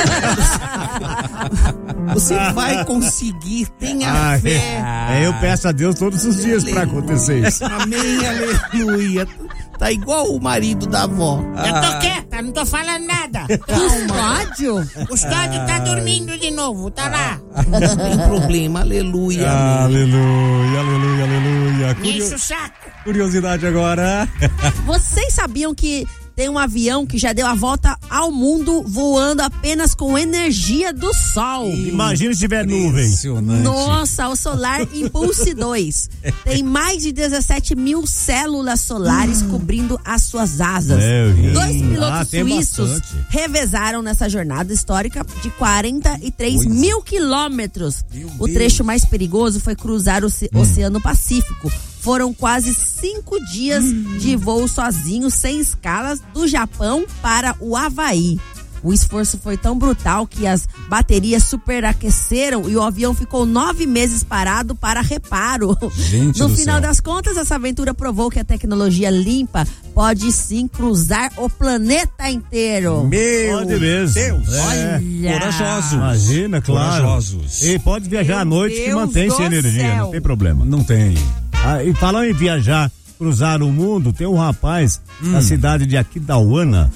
Você vai conseguir, tenha fé. Eu peço a Deus todos os dias para acontecer isso. Amém, aleluia. Tá igual o marido da avó. Eu tô quieta, não tô falando nada. Custódio? O Custódio tá dormindo de novo, tá lá. Não tem problema, aleluia. Aleluia, aleluia, aleluia. Enche o saco. Curiosidade agora. Vocês sabiam que tem um avião que já deu a volta ao mundo voando apenas com energia do sol? Imagina se tiver nuvem. Nossa, o Solar Impulse 2 tem mais de 17 mil células solares cobrindo as suas asas. 2 pilotos suíços revezaram nessa jornada histórica de 43 mil quilômetros. O trecho mais perigoso foi cruzar o Oceano Pacífico. Foram quase 5 dias de voo sozinho, sem escalas, do Japão para o Havaí. O esforço foi tão brutal que as baterias superaqueceram e o avião ficou 9 meses parado para reparo. No final das contas, essa aventura provou que a tecnologia limpa pode sim cruzar o planeta inteiro. Pode mesmo. Deus. Olha. Corajosos. Imagina, claro. Corajosos. E pode viajar à noite que mantém sem energia, não tem problema. Não tem. E falando em viajar, cruzar o mundo, tem um rapaz da cidade de Aquidauana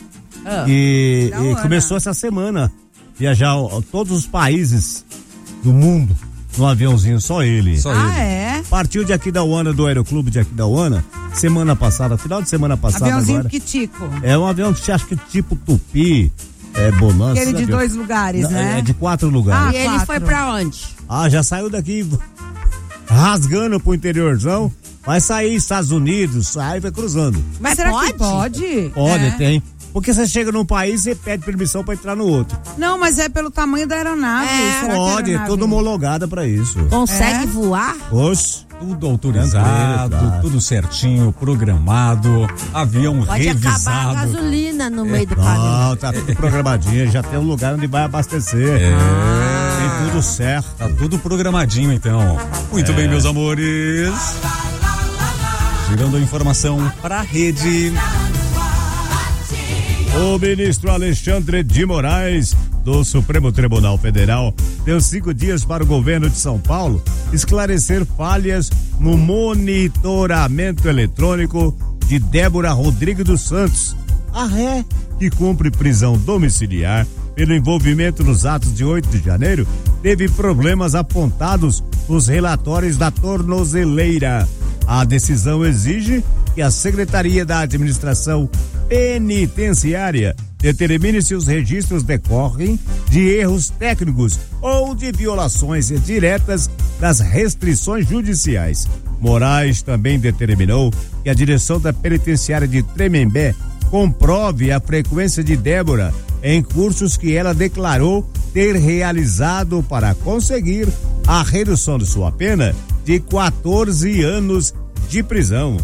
que começou essa semana viajar a todos os países do mundo no aviãozinho, só ele. Partiu de Aquidauana, do Aeroclube de Aquidauana, semana passada, final de semana passada. Aviãozinho agora. que tico. É um avião que acha que tipo Tupi, Bonança. Aquele de 2 lugares, né? É de 4 lugares. E ele foi pra onde? Já saiu daqui rasgando pro interiorzão, vai sair Estados Unidos, sai, vai cruzando. Mas será que pode? Pode, tem. Porque você chega num país e pede permissão pra entrar no outro. Não, mas é pelo tamanho da aeronave. Pode, é tudo homologada pra isso. Consegue voar? Oxe. Tudo autorizado, tudo certinho, programado, avião pode revisado. Acabar a gasolina no meio do caminho. Não, tá tudo programadinho, já tem um lugar onde vai abastecer. Tem tudo certo. Tá tudo programadinho, então. Muito bem, meus amores. Girando a informação pra rede. O ministro Alexandre de Moraes, do Supremo Tribunal Federal, deu 5 dias para o governo de São Paulo esclarecer falhas no monitoramento eletrônico de Débora Rodrigues dos Santos, a ré que cumpre prisão domiciliar pelo envolvimento nos atos de 8 de janeiro, teve problemas apontados nos relatórios da tornozeleira. A decisão exige que a Secretaria da Administração Penitenciária determine se os registros decorrem de erros técnicos ou de violações diretas das restrições judiciais. Moraes também determinou que a direção da penitenciária de Tremembé comprove a frequência de Débora em cursos que ela declarou ter realizado para conseguir a redução de sua pena de 14 anos de prisão.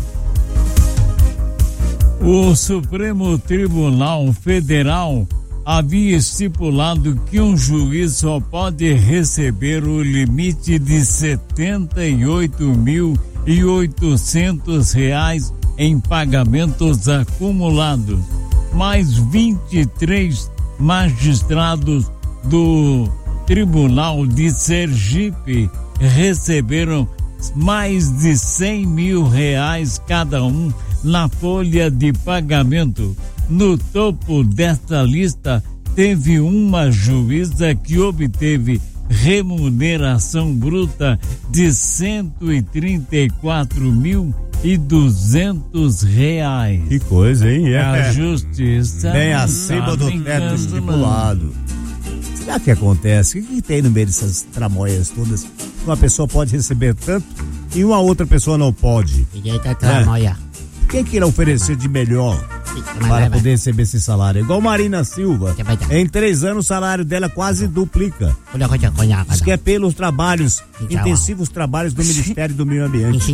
O Supremo Tribunal Federal havia estipulado que um juiz só pode receber o limite de R$78.800 em pagamentos acumulados. Mais 23 magistrados do Tribunal de Sergipe receberam mais de R$100 mil cada um na folha de pagamento. No topo desta lista teve uma juíza que obteve remuneração bruta de R$134.200. Que coisa, hein? A justiça bem acima do teto estipulado. Será que acontece? O que tem no meio dessas tramóias todas? Uma pessoa pode receber tanto e uma outra pessoa não pode. E aí tá tramóia. O que ele oferecer de melhor? para poder receber esse salário. Igual Marina Silva. Em 3 anos o salário dela quase duplica. Isso que é pelos trabalhos, intensivos trabalhos do Ministério do Meio Ambiente.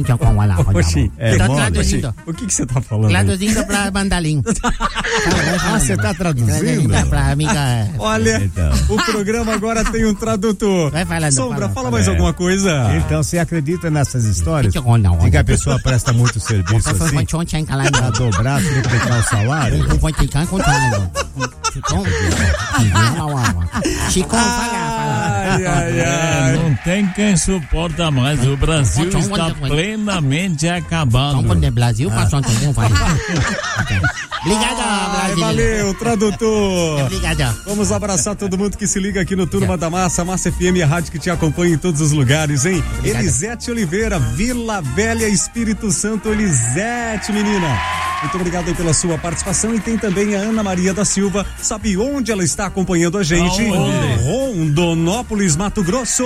O que você tá falando? Traduzindo pra mandarim. Você tá traduzindo? Pra amiga. Olha, o programa agora tem um tradutor. Vai falando. Sombra, fala mais alguma coisa. Então, você acredita nessas histórias? De que a pessoa presta muito serviço assim? Pra dobrar, triplicar o salário? Não tem quem suporta mais. O Brasil está plenamente acabado. Brasil passou Obrigado, Brasil. Valeu, tradutor. Obrigado. Vamos abraçar todo mundo que se liga aqui no Turma da Massa. Massa FM, a rádio que te acompanha em todos os lugares, hein? Obrigado. Elisete Oliveira, Vila Velha, Espírito Santo. Elisete, menina. Muito obrigado aí pela sua participação. E tem também a Ana Maria da Silva. Sabe onde ela está acompanhando a gente? Rondonópolis, Mato Grosso.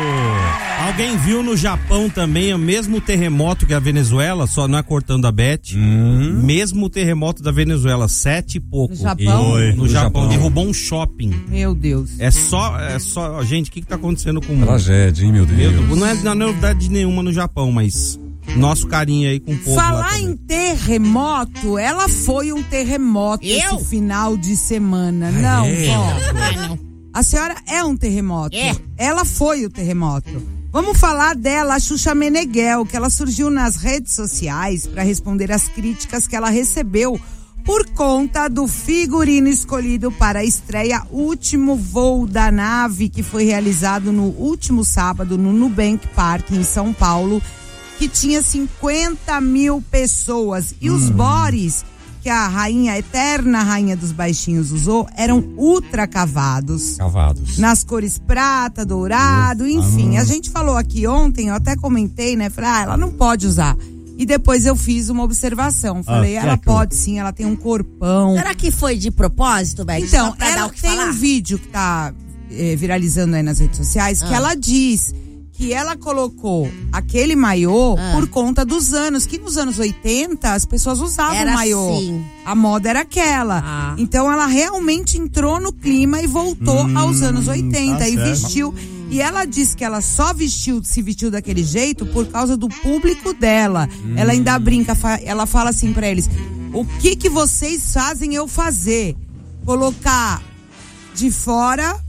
Alguém viu no Japão também o mesmo terremoto que a Venezuela, só não é cortando a Beth. Mesmo terremoto da Venezuela, 7 e pouco. No Japão? No Japão, derrubou um shopping. Meu Deus. É só, gente, o que tá acontecendo com o mundo? Tragédia, hein, meu Deus. Não é novidade nenhuma no Japão, mas nosso carinho aí com o povo. Falar em terremoto, ela foi um terremoto esse final de semana. Não, vó. A senhora é um terremoto. Ela foi o terremoto. Vamos falar dela, a Xuxa Meneghel, que ela surgiu nas redes sociais para responder às críticas que ela recebeu por conta do figurino escolhido para a estreia Último Voo da Nave, que foi realizado no último sábado no Nubank Park, em São Paulo, que tinha 50 mil pessoas. E os bores que a eterna rainha dos baixinhos usou eram ultra cavados. Nas cores prata, dourado, enfim. A gente falou aqui ontem, eu até comentei, né? Falei, ela não pode usar. E depois eu fiz uma observação. Falei, ela pode sim, ela tem um corpão. Será que foi de propósito, Beck? Então, ela tem um vídeo que tá viralizando aí nas redes sociais, que ela diz que ela colocou aquele maiô por conta dos anos, que nos anos 80 as pessoas usavam maiô. Assim. A moda era aquela. Então ela realmente entrou no clima e voltou aos anos 80 e vestiu. E ela disse que ela só se vestiu daquele jeito por causa do público dela. Ela ainda brinca, ela fala assim pra eles: o que vocês fazem eu fazer? Colocar de fora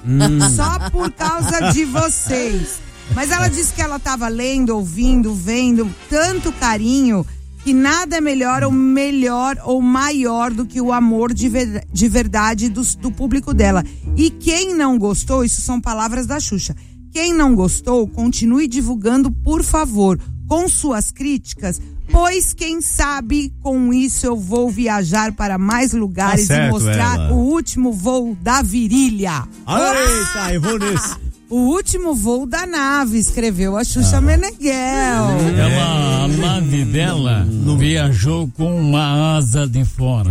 só por causa de vocês. Mas ela disse que ela estava lendo, ouvindo, vendo tanto carinho que nada é melhor ou maior do que o amor de verdade do público dela. E quem não gostou, isso são palavras da Xuxa, quem não gostou, continue divulgando, por favor, com suas críticas, pois quem sabe com isso eu vou viajar para mais lugares e mostrar o último voo da virilha. Eita, eu vou nesse. O último voo da nave, escreveu a Xuxa Meneghel. A nave dela viajou com uma asa de fora.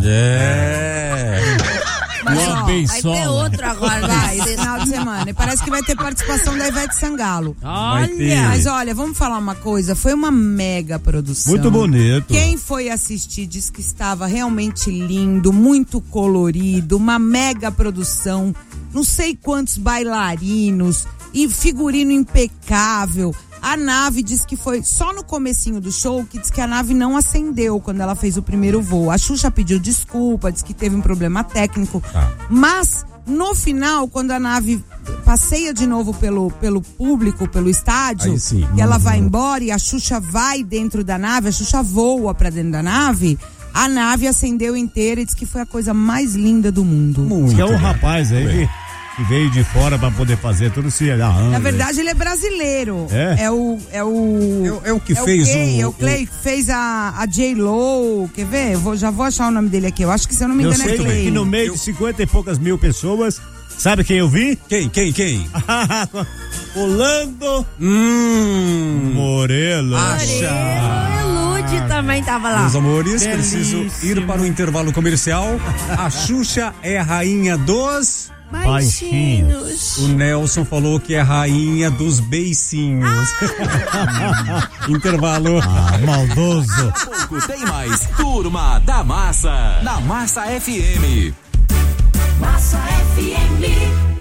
Uma vai ter outro agora, esse final de semana. E parece que vai ter participação da Ivete Sangalo. Olha! Mas olha, vamos falar uma coisa, foi uma mega produção. Muito bonito. Quem foi assistir disse que estava realmente lindo, muito colorido, uma mega produção. Não sei quantos bailarinos e figurino impecável. A nave diz que foi só no comecinho do show que diz que a nave não acendeu quando ela fez o primeiro voo. A Xuxa pediu desculpa, diz que teve um problema técnico. Mas no final, quando a nave passeia de novo pelo público, pelo estádio, e ela vai embora e a Xuxa vai dentro da nave, a Xuxa voa pra dentro da nave. A nave acendeu inteira e diz que foi a coisa mais linda do mundo. Que é um rapaz aí que veio de fora pra poder fazer tudo isso. Na verdade, ele é brasileiro. É o que fez o Clay que fez a J-Lo. Quer ver? Já vou achar o nome dele aqui. Eu acho que, se eu não me engano, é Clay. Que no meio de 50 e poucas mil pessoas, sabe quem eu vi? Quem? Orlando Morelo. Lud também tava lá. Meus amores, preciso ir para o intervalo comercial. A Xuxa é a rainha dos Baixinhos. O Nelson falou que é rainha dos beicinhos. Intervalo. Maldoso. Daqui a pouco tem mais Turma da Massa, na Massa FM. Massa FM.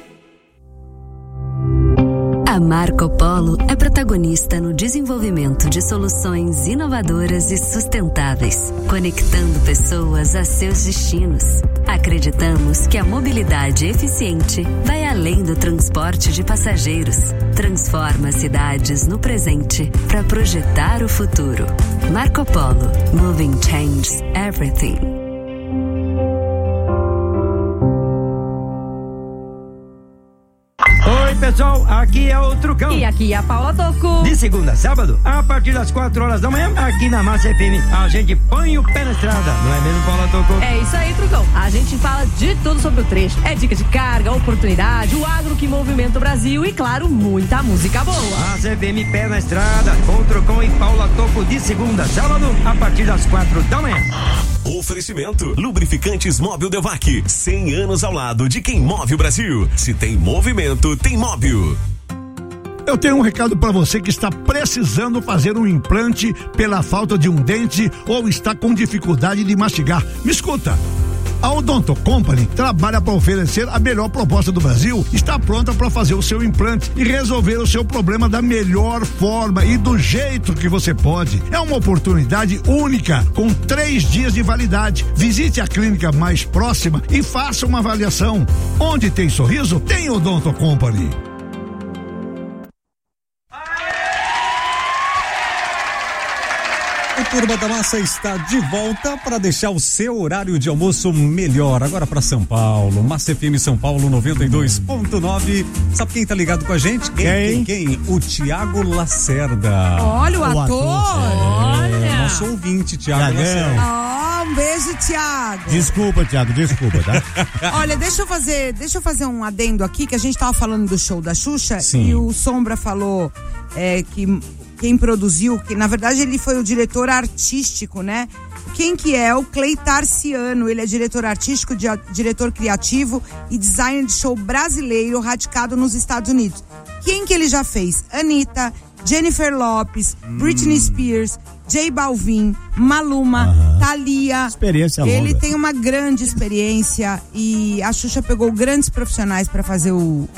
A Marco Polo é protagonista no desenvolvimento de soluções inovadoras e sustentáveis, conectando pessoas a seus destinos. Acreditamos que a mobilidade eficiente vai além do transporte de passageiros. Transforma cidades no presente para projetar o futuro. Marco Polo. Moving changes everything. Oi, pessoal, aqui é o Trucão. E aqui é a Paula Toco. De segunda a sábado, a partir das 4 horas da manhã, aqui na Massa FM, a gente põe o pé na estrada. Não é mesmo, Paula Toco? É isso aí, Trucão. A gente fala de tudo sobre o trecho. É dica de carga, oportunidade, o agro que movimenta o Brasil e, claro, muita música boa. Massa FM, pé na estrada, com o Trucão e Paula Toco, de segunda a sábado, a partir das 4 da manhã. Oferecimento: Lubrificantes Móbil Delvac, 100 anos ao lado de quem move o Brasil. Se tem movimento, tem móvel. Eu tenho um recado para você que está precisando fazer um implante pela falta de um dente ou está com dificuldade de mastigar. Me escuta. A Odonto Company trabalha para oferecer a melhor proposta do Brasil, está pronta para fazer o seu implante e resolver o seu problema da melhor forma e do jeito que você pode. É uma oportunidade única, com 3 dias de validade. Visite a clínica mais próxima e faça uma avaliação. Onde tem sorriso, tem Odonto Company. O Turma da Massa está de volta para deixar o seu horário de almoço melhor. Agora para São Paulo, Massa FM São Paulo 92.9. Sabe quem tá ligado com a gente? Quem? O Tiago Lacerda. Olha o ator. Olha. Nosso ouvinte, Tiago Lacerda. Um beijo, Tiago. Desculpa, Tiago, tá? Olha, deixa eu fazer um adendo aqui, que a gente tava falando do show da Xuxa. Sim. E o Sombra falou que quem produziu, que na verdade ele foi o diretor artístico, né? Quem que é? O Clay Tarciano. Ele é diretor artístico, diretor criativo e designer de show brasileiro radicado nos Estados Unidos. Quem que ele já fez? Anitta, Jennifer Lopez, Britney Spears, J Balvin, Maluma, Thalia. Experiência longa. Ele tem uma grande experiência e a Xuxa pegou grandes profissionais para fazer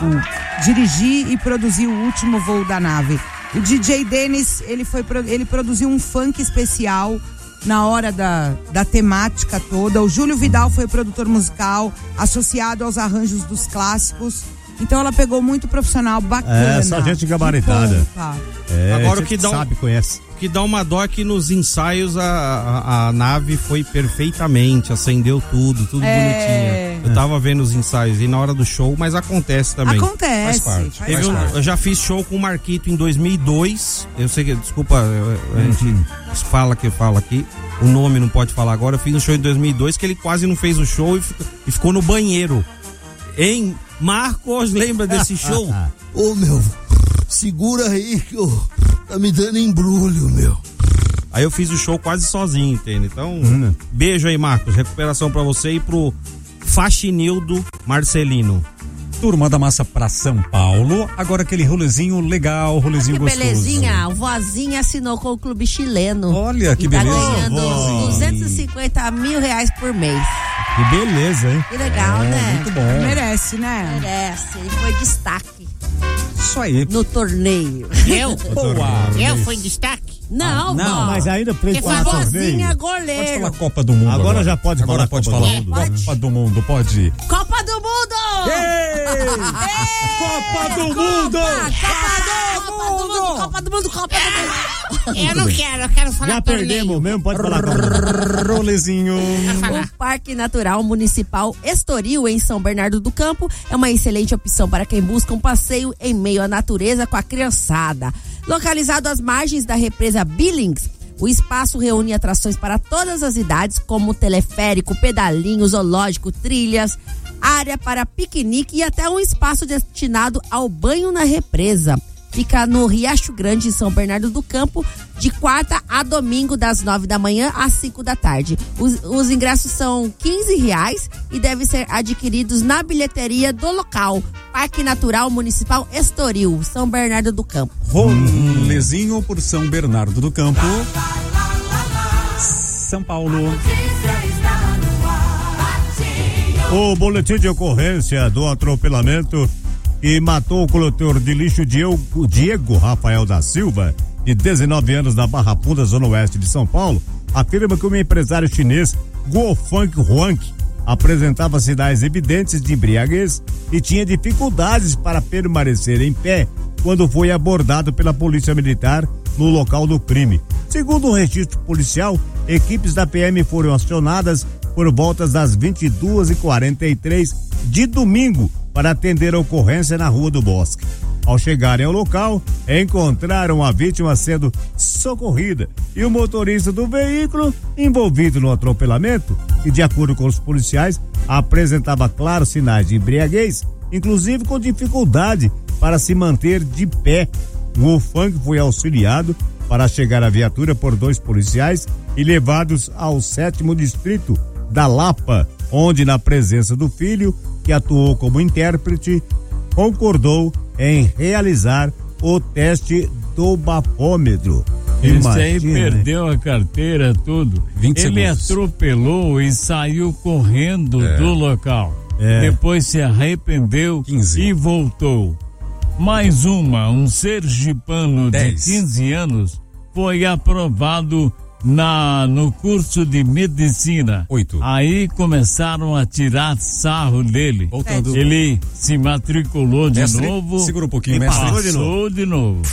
dirigir e produzir o último voo da nave. O DJ Dennis, ele produziu um funk especial na hora da temática toda. O Júlio Vidal foi produtor musical, associado aos arranjos dos clássicos. Então ela pegou muito profissional bacana. É, só gente gabaritada. Agora o que conhece. Que dá uma dó que nos ensaios a nave foi perfeitamente, acendeu tudo bonitinho. Eu tava vendo os ensaios e na hora do show, mas acontece também. Acontece. Faz parte. Eu já fiz show com o Marquito em 2002. Eu sei que, desculpa, a gente fala aqui. O nome não pode falar agora. Eu fiz um show em 2002 que ele quase não fez o show e ficou no banheiro. Hein? Marcos, lembra desse show? Ô, meu, segura aí que tá me dando embrulho, meu. Aí eu fiz o show quase sozinho, entende? Então, beijo aí, Marcos. Recuperação pra você e pro Faxinildo Marcelino. Turma da Massa pra São Paulo. Agora aquele rolezinho legal, rolezinho gostoso. Belezinha, o vozinha assinou com o clube chileno. Olha que beleza. Tá ganhando 250 mil reais por mês. Que beleza, hein? Que legal, né? Muito bom. Merece, né? Merece. Ele foi destaque. Isso aí. No torneio. Eu fui destaque? Não, mas ainda fez a vozinha goleiro. Pode falar Copa do Mundo. Agora já pode falar. Pode falar. Copa do Mundo, pode. Copa do Mundo! Copa do Mundo! Copa do Mundo! Eu não quero, eu quero falar. Já perdemos mesmo, pode falar. Rolezinho. O Parque Natural Municipal Estoril, em São Bernardo do Campo, é uma excelente opção para quem busca um passeio em meio à natureza com a criançada. Localizado às margens da represa Billings, o espaço reúne atrações para todas as idades, como teleférico, pedalinho, zoológico, trilhas, área para piquenique e até um espaço destinado ao banho na represa. fica no Riacho Grande, em São Bernardo do Campo, de quarta a domingo, das 9 da manhã às 5 da tarde. Os ingressos são R$15 e devem ser adquiridos na bilheteria do local, Parque Natural Municipal Estoril, São Bernardo do Campo. Rolezinho por São Bernardo do Campo, São Paulo. O boletim de ocorrência do atropelamento que matou o coletor de lixo Diego Rafael da Silva, de 19 anos, na Barra Funda, zona oeste de São Paulo, afirma que o empresário chinês Guofeng Huang apresentava sinais evidentes de embriaguez e tinha dificuldades para permanecer em pé quando foi abordado pela polícia militar no local do crime. Segundo o registro policial, equipes da PM foram acionadas por volta das 22h43 de domingo para atender a ocorrência na Rua do Bosque. Ao chegarem ao local, encontraram a vítima sendo socorrida e o motorista do veículo envolvido no atropelamento, que, de acordo com os policiais, apresentava claros sinais de embriaguez, inclusive com dificuldade para se manter de pé. O Wolfgang foi auxiliado para chegar à viatura por 2 policiais e levados ao 7º distrito da Lapa, onde, na presença do filho, que atuou como intérprete, concordou em realizar o teste do bafômetro. Esse aí perdeu a carteira, tudo. 20 Ele segundos. atropelou e saiu correndo do local. Depois se arrependeu 15. E voltou. Mais um sergipano 10. de 15 anos foi aprovado no curso de medicina. 8. Aí começaram a tirar sarro dele. Voltando. Ele se matriculou de Mestre, novo. segura um pouquinho, e mestre. passou de novo.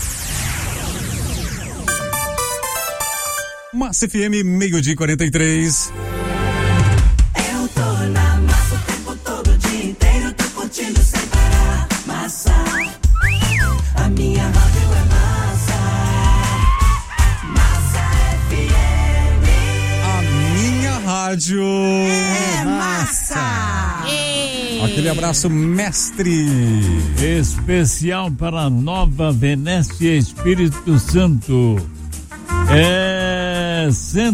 Massa FM, 12h43. Eu tô na massa o tempo todo, o dia inteiro, tô curtindo sem parar. Massa, a minha rádio é massa. Massa FM. A minha rádio É massa. Aquele abraço, mestre. Especial para Nova Venécia, Espírito Santo. É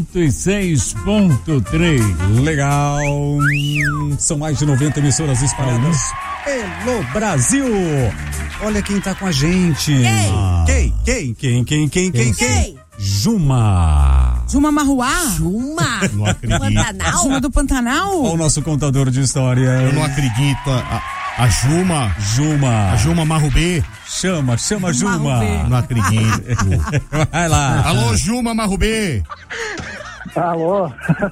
106.3. Legal. São mais de 90 emissoras espalhadas pelo Brasil. Olha quem tá com a gente. Quem? Juma. Juma Marruá? Juma? Não acredito. Pantanal? Juma do Pantanal? Olha o nosso contador de história. Eu não acredito. A Juma. A Juma Marrubê. Chama Juma. Não acredito. Vai lá. Alô, Juma Marrubê. Alô?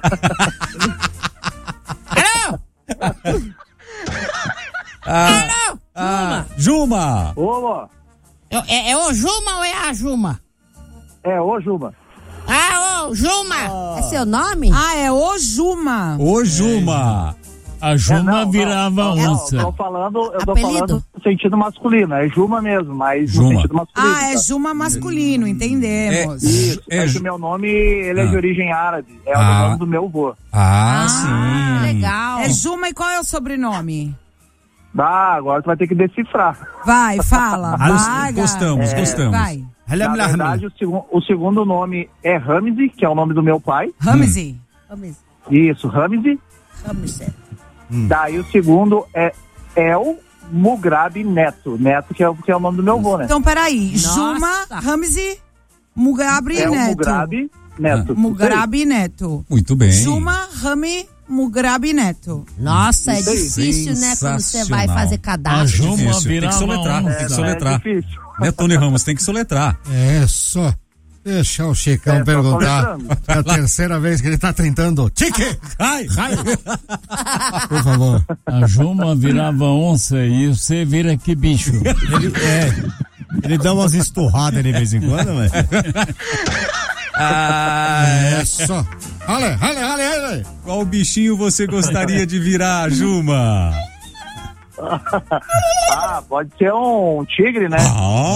Juma. Ô, É o Juma ou é a Juma? é o Juma. Ah, ô, Juma! É seu nome? Ah, é o Juma. Ô, Juma. A Juma virava onça. Eu tô falando Apelido? no sentido masculino, é Juma mesmo, mas Juma. no sentido masculino. Ah, é tá? Juma masculino, entendemos. Isso, é que o meu nome, ele é de origem árabe, é o nome do meu avô. Sim. Legal. É Juma, e qual é o sobrenome? Agora tu vai ter que decifrar. Vai, fala. Vaga. Gostamos. Vai. Na verdade, o segundo nome é Ramzi, que é o nome do meu pai. Ramzi. Isso, Ramzi. Daí o segundo é El Mugrabi Neto. Neto, que é o nome do meu avô, né? Então, peraí. Nossa. Juma, Ramzi, Mugrabi El Neto. Mugrabi Neto. Mugrabi Neto. Muito bem. Juma, Rami, Mugrabi Neto. Nossa, é Isso aí. difícil, né? Quando você vai fazer A cadastro. Juma Difícil. Tem que virava soletrar. onça. Tem que soletrar. É difícil. Né, Tony Ramos? Tem que soletrar. É só deixar o Chicão só perguntar. soletrando. É a terceira vez que ele tá tentando. Tique! Ai. Por favor. A Juma virava onça e você vira que bicho. Ele dá umas esturradas de vez em quando, mas. É só. Olha. Qual bichinho você gostaria de virar, Juma? Pode ser um tigre, né?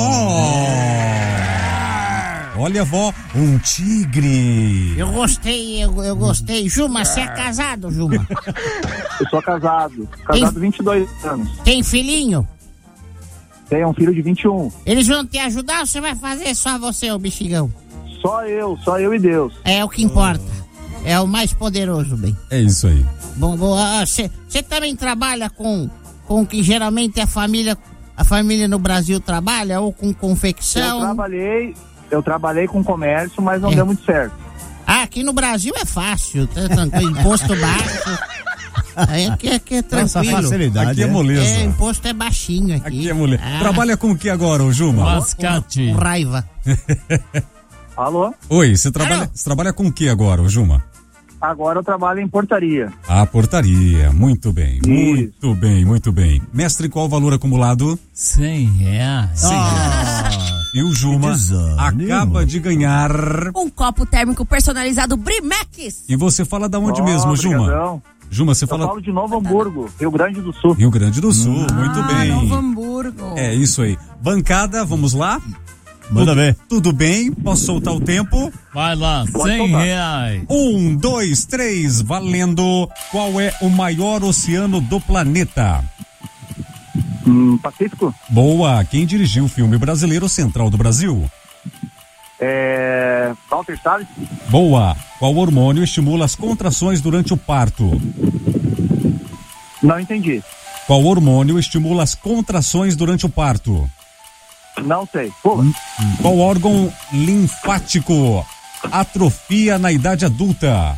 Olha, vó, um tigre. Eu gostei. Juma, você é casado, Juma? Eu sou casado. Casado 22 anos. Tem filhinho? Tenho um filho de 21. Eles vão te ajudar ou você vai fazer só você, ô bexigão? Só eu e Deus. É o que importa. É o mais poderoso, bem. É isso aí. Bom, você também trabalha com que geralmente a família no Brasil trabalha, ou com confecção? Eu trabalhei com comércio, mas não deu muito certo. Ah, aqui no Brasil é fácil, tá tranquilo, imposto baixo. Aqui é tranquilo. Essa facilidade, aqui é moleza. Imposto é baixinho aqui. Aqui é moleza. Trabalha com o que agora, ô Juma? Com raiva. Alô? Oi, você trabalha com o que agora, ô Juma? Agora eu trabalho em portaria. Ah, portaria. Muito bem. Isso. Muito bem, muito bem. Mestre, qual o valor acumulado? R$100. E o Juma acaba de ganhar um copo térmico personalizado Brimex. E você fala da onde mesmo, Juma? Obrigadão. Juma, você fala... Eu falo de Novo Hamburgo, Rio Grande do Sul. Rio Grande do Sul, muito bem. Novo Hamburgo. É isso aí. Bancada, vamos lá? Manda ver. Tudo bem? Posso soltar o tempo? Vai lá, R$100. 1, 2, 3, valendo. Qual é o maior oceano do planeta? Pacífico. Boa. Quem dirigiu o filme brasileiro Central do Brasil? Walter Salles. Boa. Qual hormônio estimula as contrações durante o parto? Não entendi. Qual hormônio estimula as contrações durante o parto? Não sei. Pula. Qual órgão linfático atrofia na idade adulta?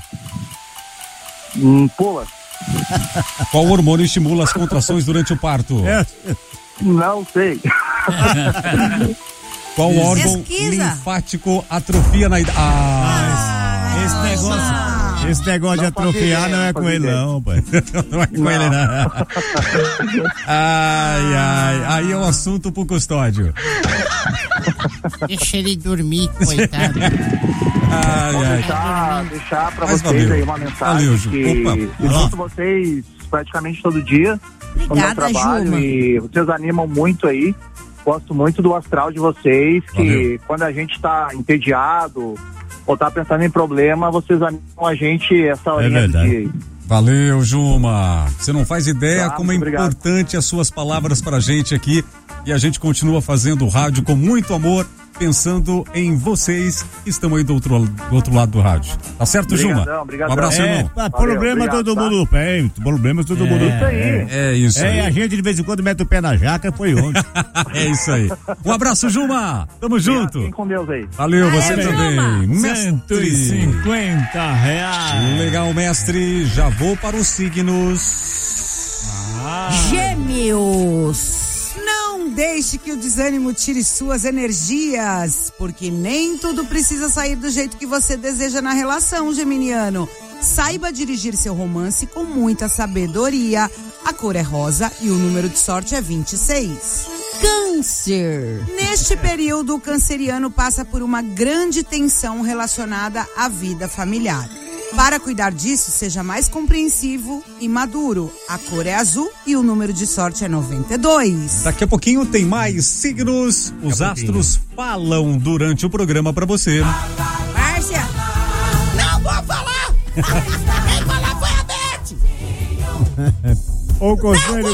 Pula. Qual hormônio estimula as contrações durante o parto? Não sei. Qual órgão linfático atrofia na idade... Esse negócio de atrofiar não é com ele não, pai. Não é com ele não. Ai. Aí é um assunto pro custódio. Deixa ele dormir, coitado. Deixar pra vocês aí uma mensagem que escuto vocês praticamente todo dia. Obrigada, no meu trabalho, Juma. e vocês animam muito aí. Gosto muito do astral de vocês, que quando a gente tá entediado ou tá pensando em problema, vocês animam a gente essa horinha do dia aí. Valeu, Juma. Você não faz ideia como é obrigado. Importante as suas palavras pra gente aqui. E a gente continua fazendo rádio com muito amor, pensando em vocês que estão aí do outro lado do rádio. Tá certo, Juma? Um abraço, irmão. Problema todo mundo tem. Problema todo mundo tem. É isso aí. A gente de vez em quando mete o pé na jaca, foi ontem. É isso aí. Um abraço, Juma. Tamo junto. Fiquem com Deus aí. Valeu, você também. Mestre. R$150. Legal, mestre. Já vou para os signos. Gêmeos. Não deixe que o desânimo tire suas energias, porque nem tudo precisa sair do jeito que você deseja na relação, geminiano. Saiba dirigir seu romance com muita sabedoria. A cor é rosa e o número de sorte é 26. Câncer. Neste período, o canceriano passa por uma grande tensão relacionada à vida familiar. Para cuidar disso, seja mais compreensivo e maduro. A cor é azul e o número de sorte é 92. Daqui a pouquinho tem mais signos. Os astros falam durante o programa pra você. Márcia! Não vou falar! Quem falar foi a Beth! O conselho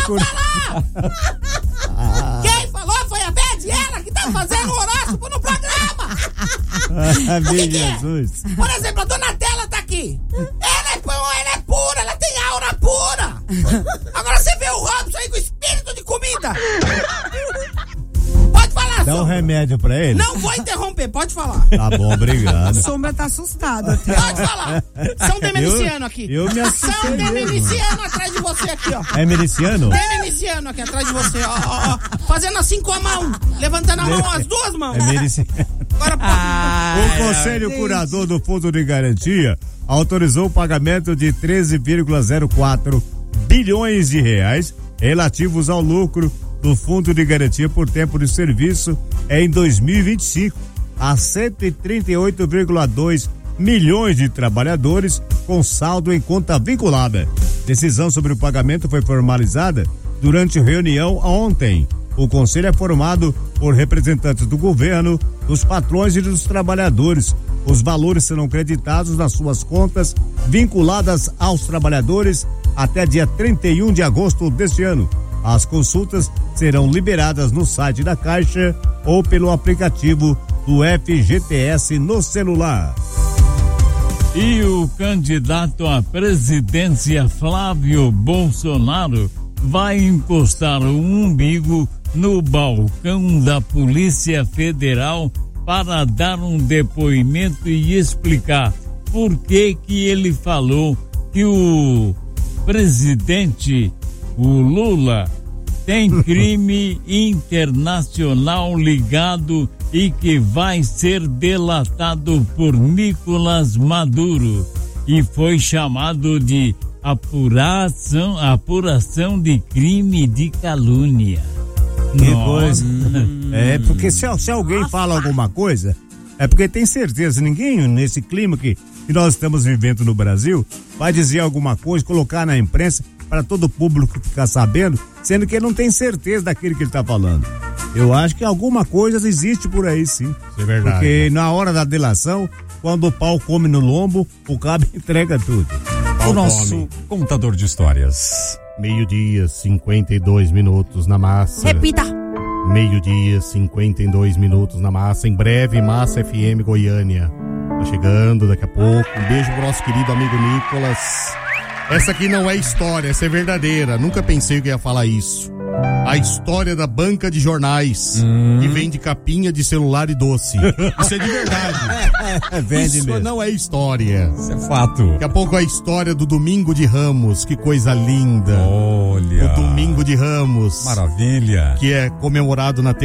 Quem falou foi a Beth, ela que tá fazendo o horóscopo no programa! Meu Jesus! Por exemplo, a Donatella tá aqui. Ela é pura, ela tem aura pura. Agora você vê o Robson aí com espírito de comida. Pode falar, Dá um remédio pra ele? Não vou interromper, pode falar. Tá bom, obrigado. A Sombra tá assustada até. Pode falar. São Demeniciano aqui. Eu me assustei São mesmo. Demeniciano atrás de você aqui, ó. É miliciano? Demeniciano aqui atrás de você, ó. Fazendo assim com a mão. Levantando a mão, as duas mãos. É miliciano. Agora O Conselho Curador do Fundo de Garantia autorizou o pagamento de 13,04 bilhões de reais relativos ao lucro do Fundo de Garantia por tempo de serviço em 2025 a 138,2 milhões de trabalhadores com saldo em conta vinculada. Decisão sobre o pagamento foi formalizada durante reunião ontem. O conselho é formado por representantes do governo, dos patrões e dos trabalhadores. Os valores serão creditados nas suas contas vinculadas aos trabalhadores até dia 31 de agosto deste ano. As consultas serão liberadas no site da Caixa ou pelo aplicativo do FGTS no celular. E o candidato à presidência Flávio Bolsonaro vai encostar o umbigo no balcão da Polícia Federal para dar um depoimento e explicar por que ele falou que o presidente, o Lula, tem crime internacional ligado e que vai ser delatado por Nicolás Maduro e foi chamado de apuração de crime de calúnia. Que coisa. É porque se alguém fala alguma coisa, é porque tem certeza, ninguém nesse clima que nós estamos vivendo no Brasil vai dizer alguma coisa, colocar na imprensa para todo o público ficar sabendo, sendo que ele não tem certeza daquilo que ele está falando. Eu acho que alguma coisa existe por aí, sim. Isso é verdade. Porque na hora da delação, quando o pau come no lombo, o cabo entrega tudo. O nosso contador de histórias. 12:52 na massa. Repita. 12:52 na massa. Em breve, Massa FM Goiânia. Tá chegando daqui a pouco. Um beijo pro nosso querido amigo Nicolas. Essa aqui não é história, essa é verdadeira. Nunca pensei que ia falar isso. A história da banca de jornais que vende capinha de celular e doce. Isso é de verdade. Vende isso mesmo. Não é história. Isso é fato. Daqui a pouco a história do Domingo de Ramos. Que coisa linda. Olha. O Domingo de Ramos. Maravilha. Que é comemorado na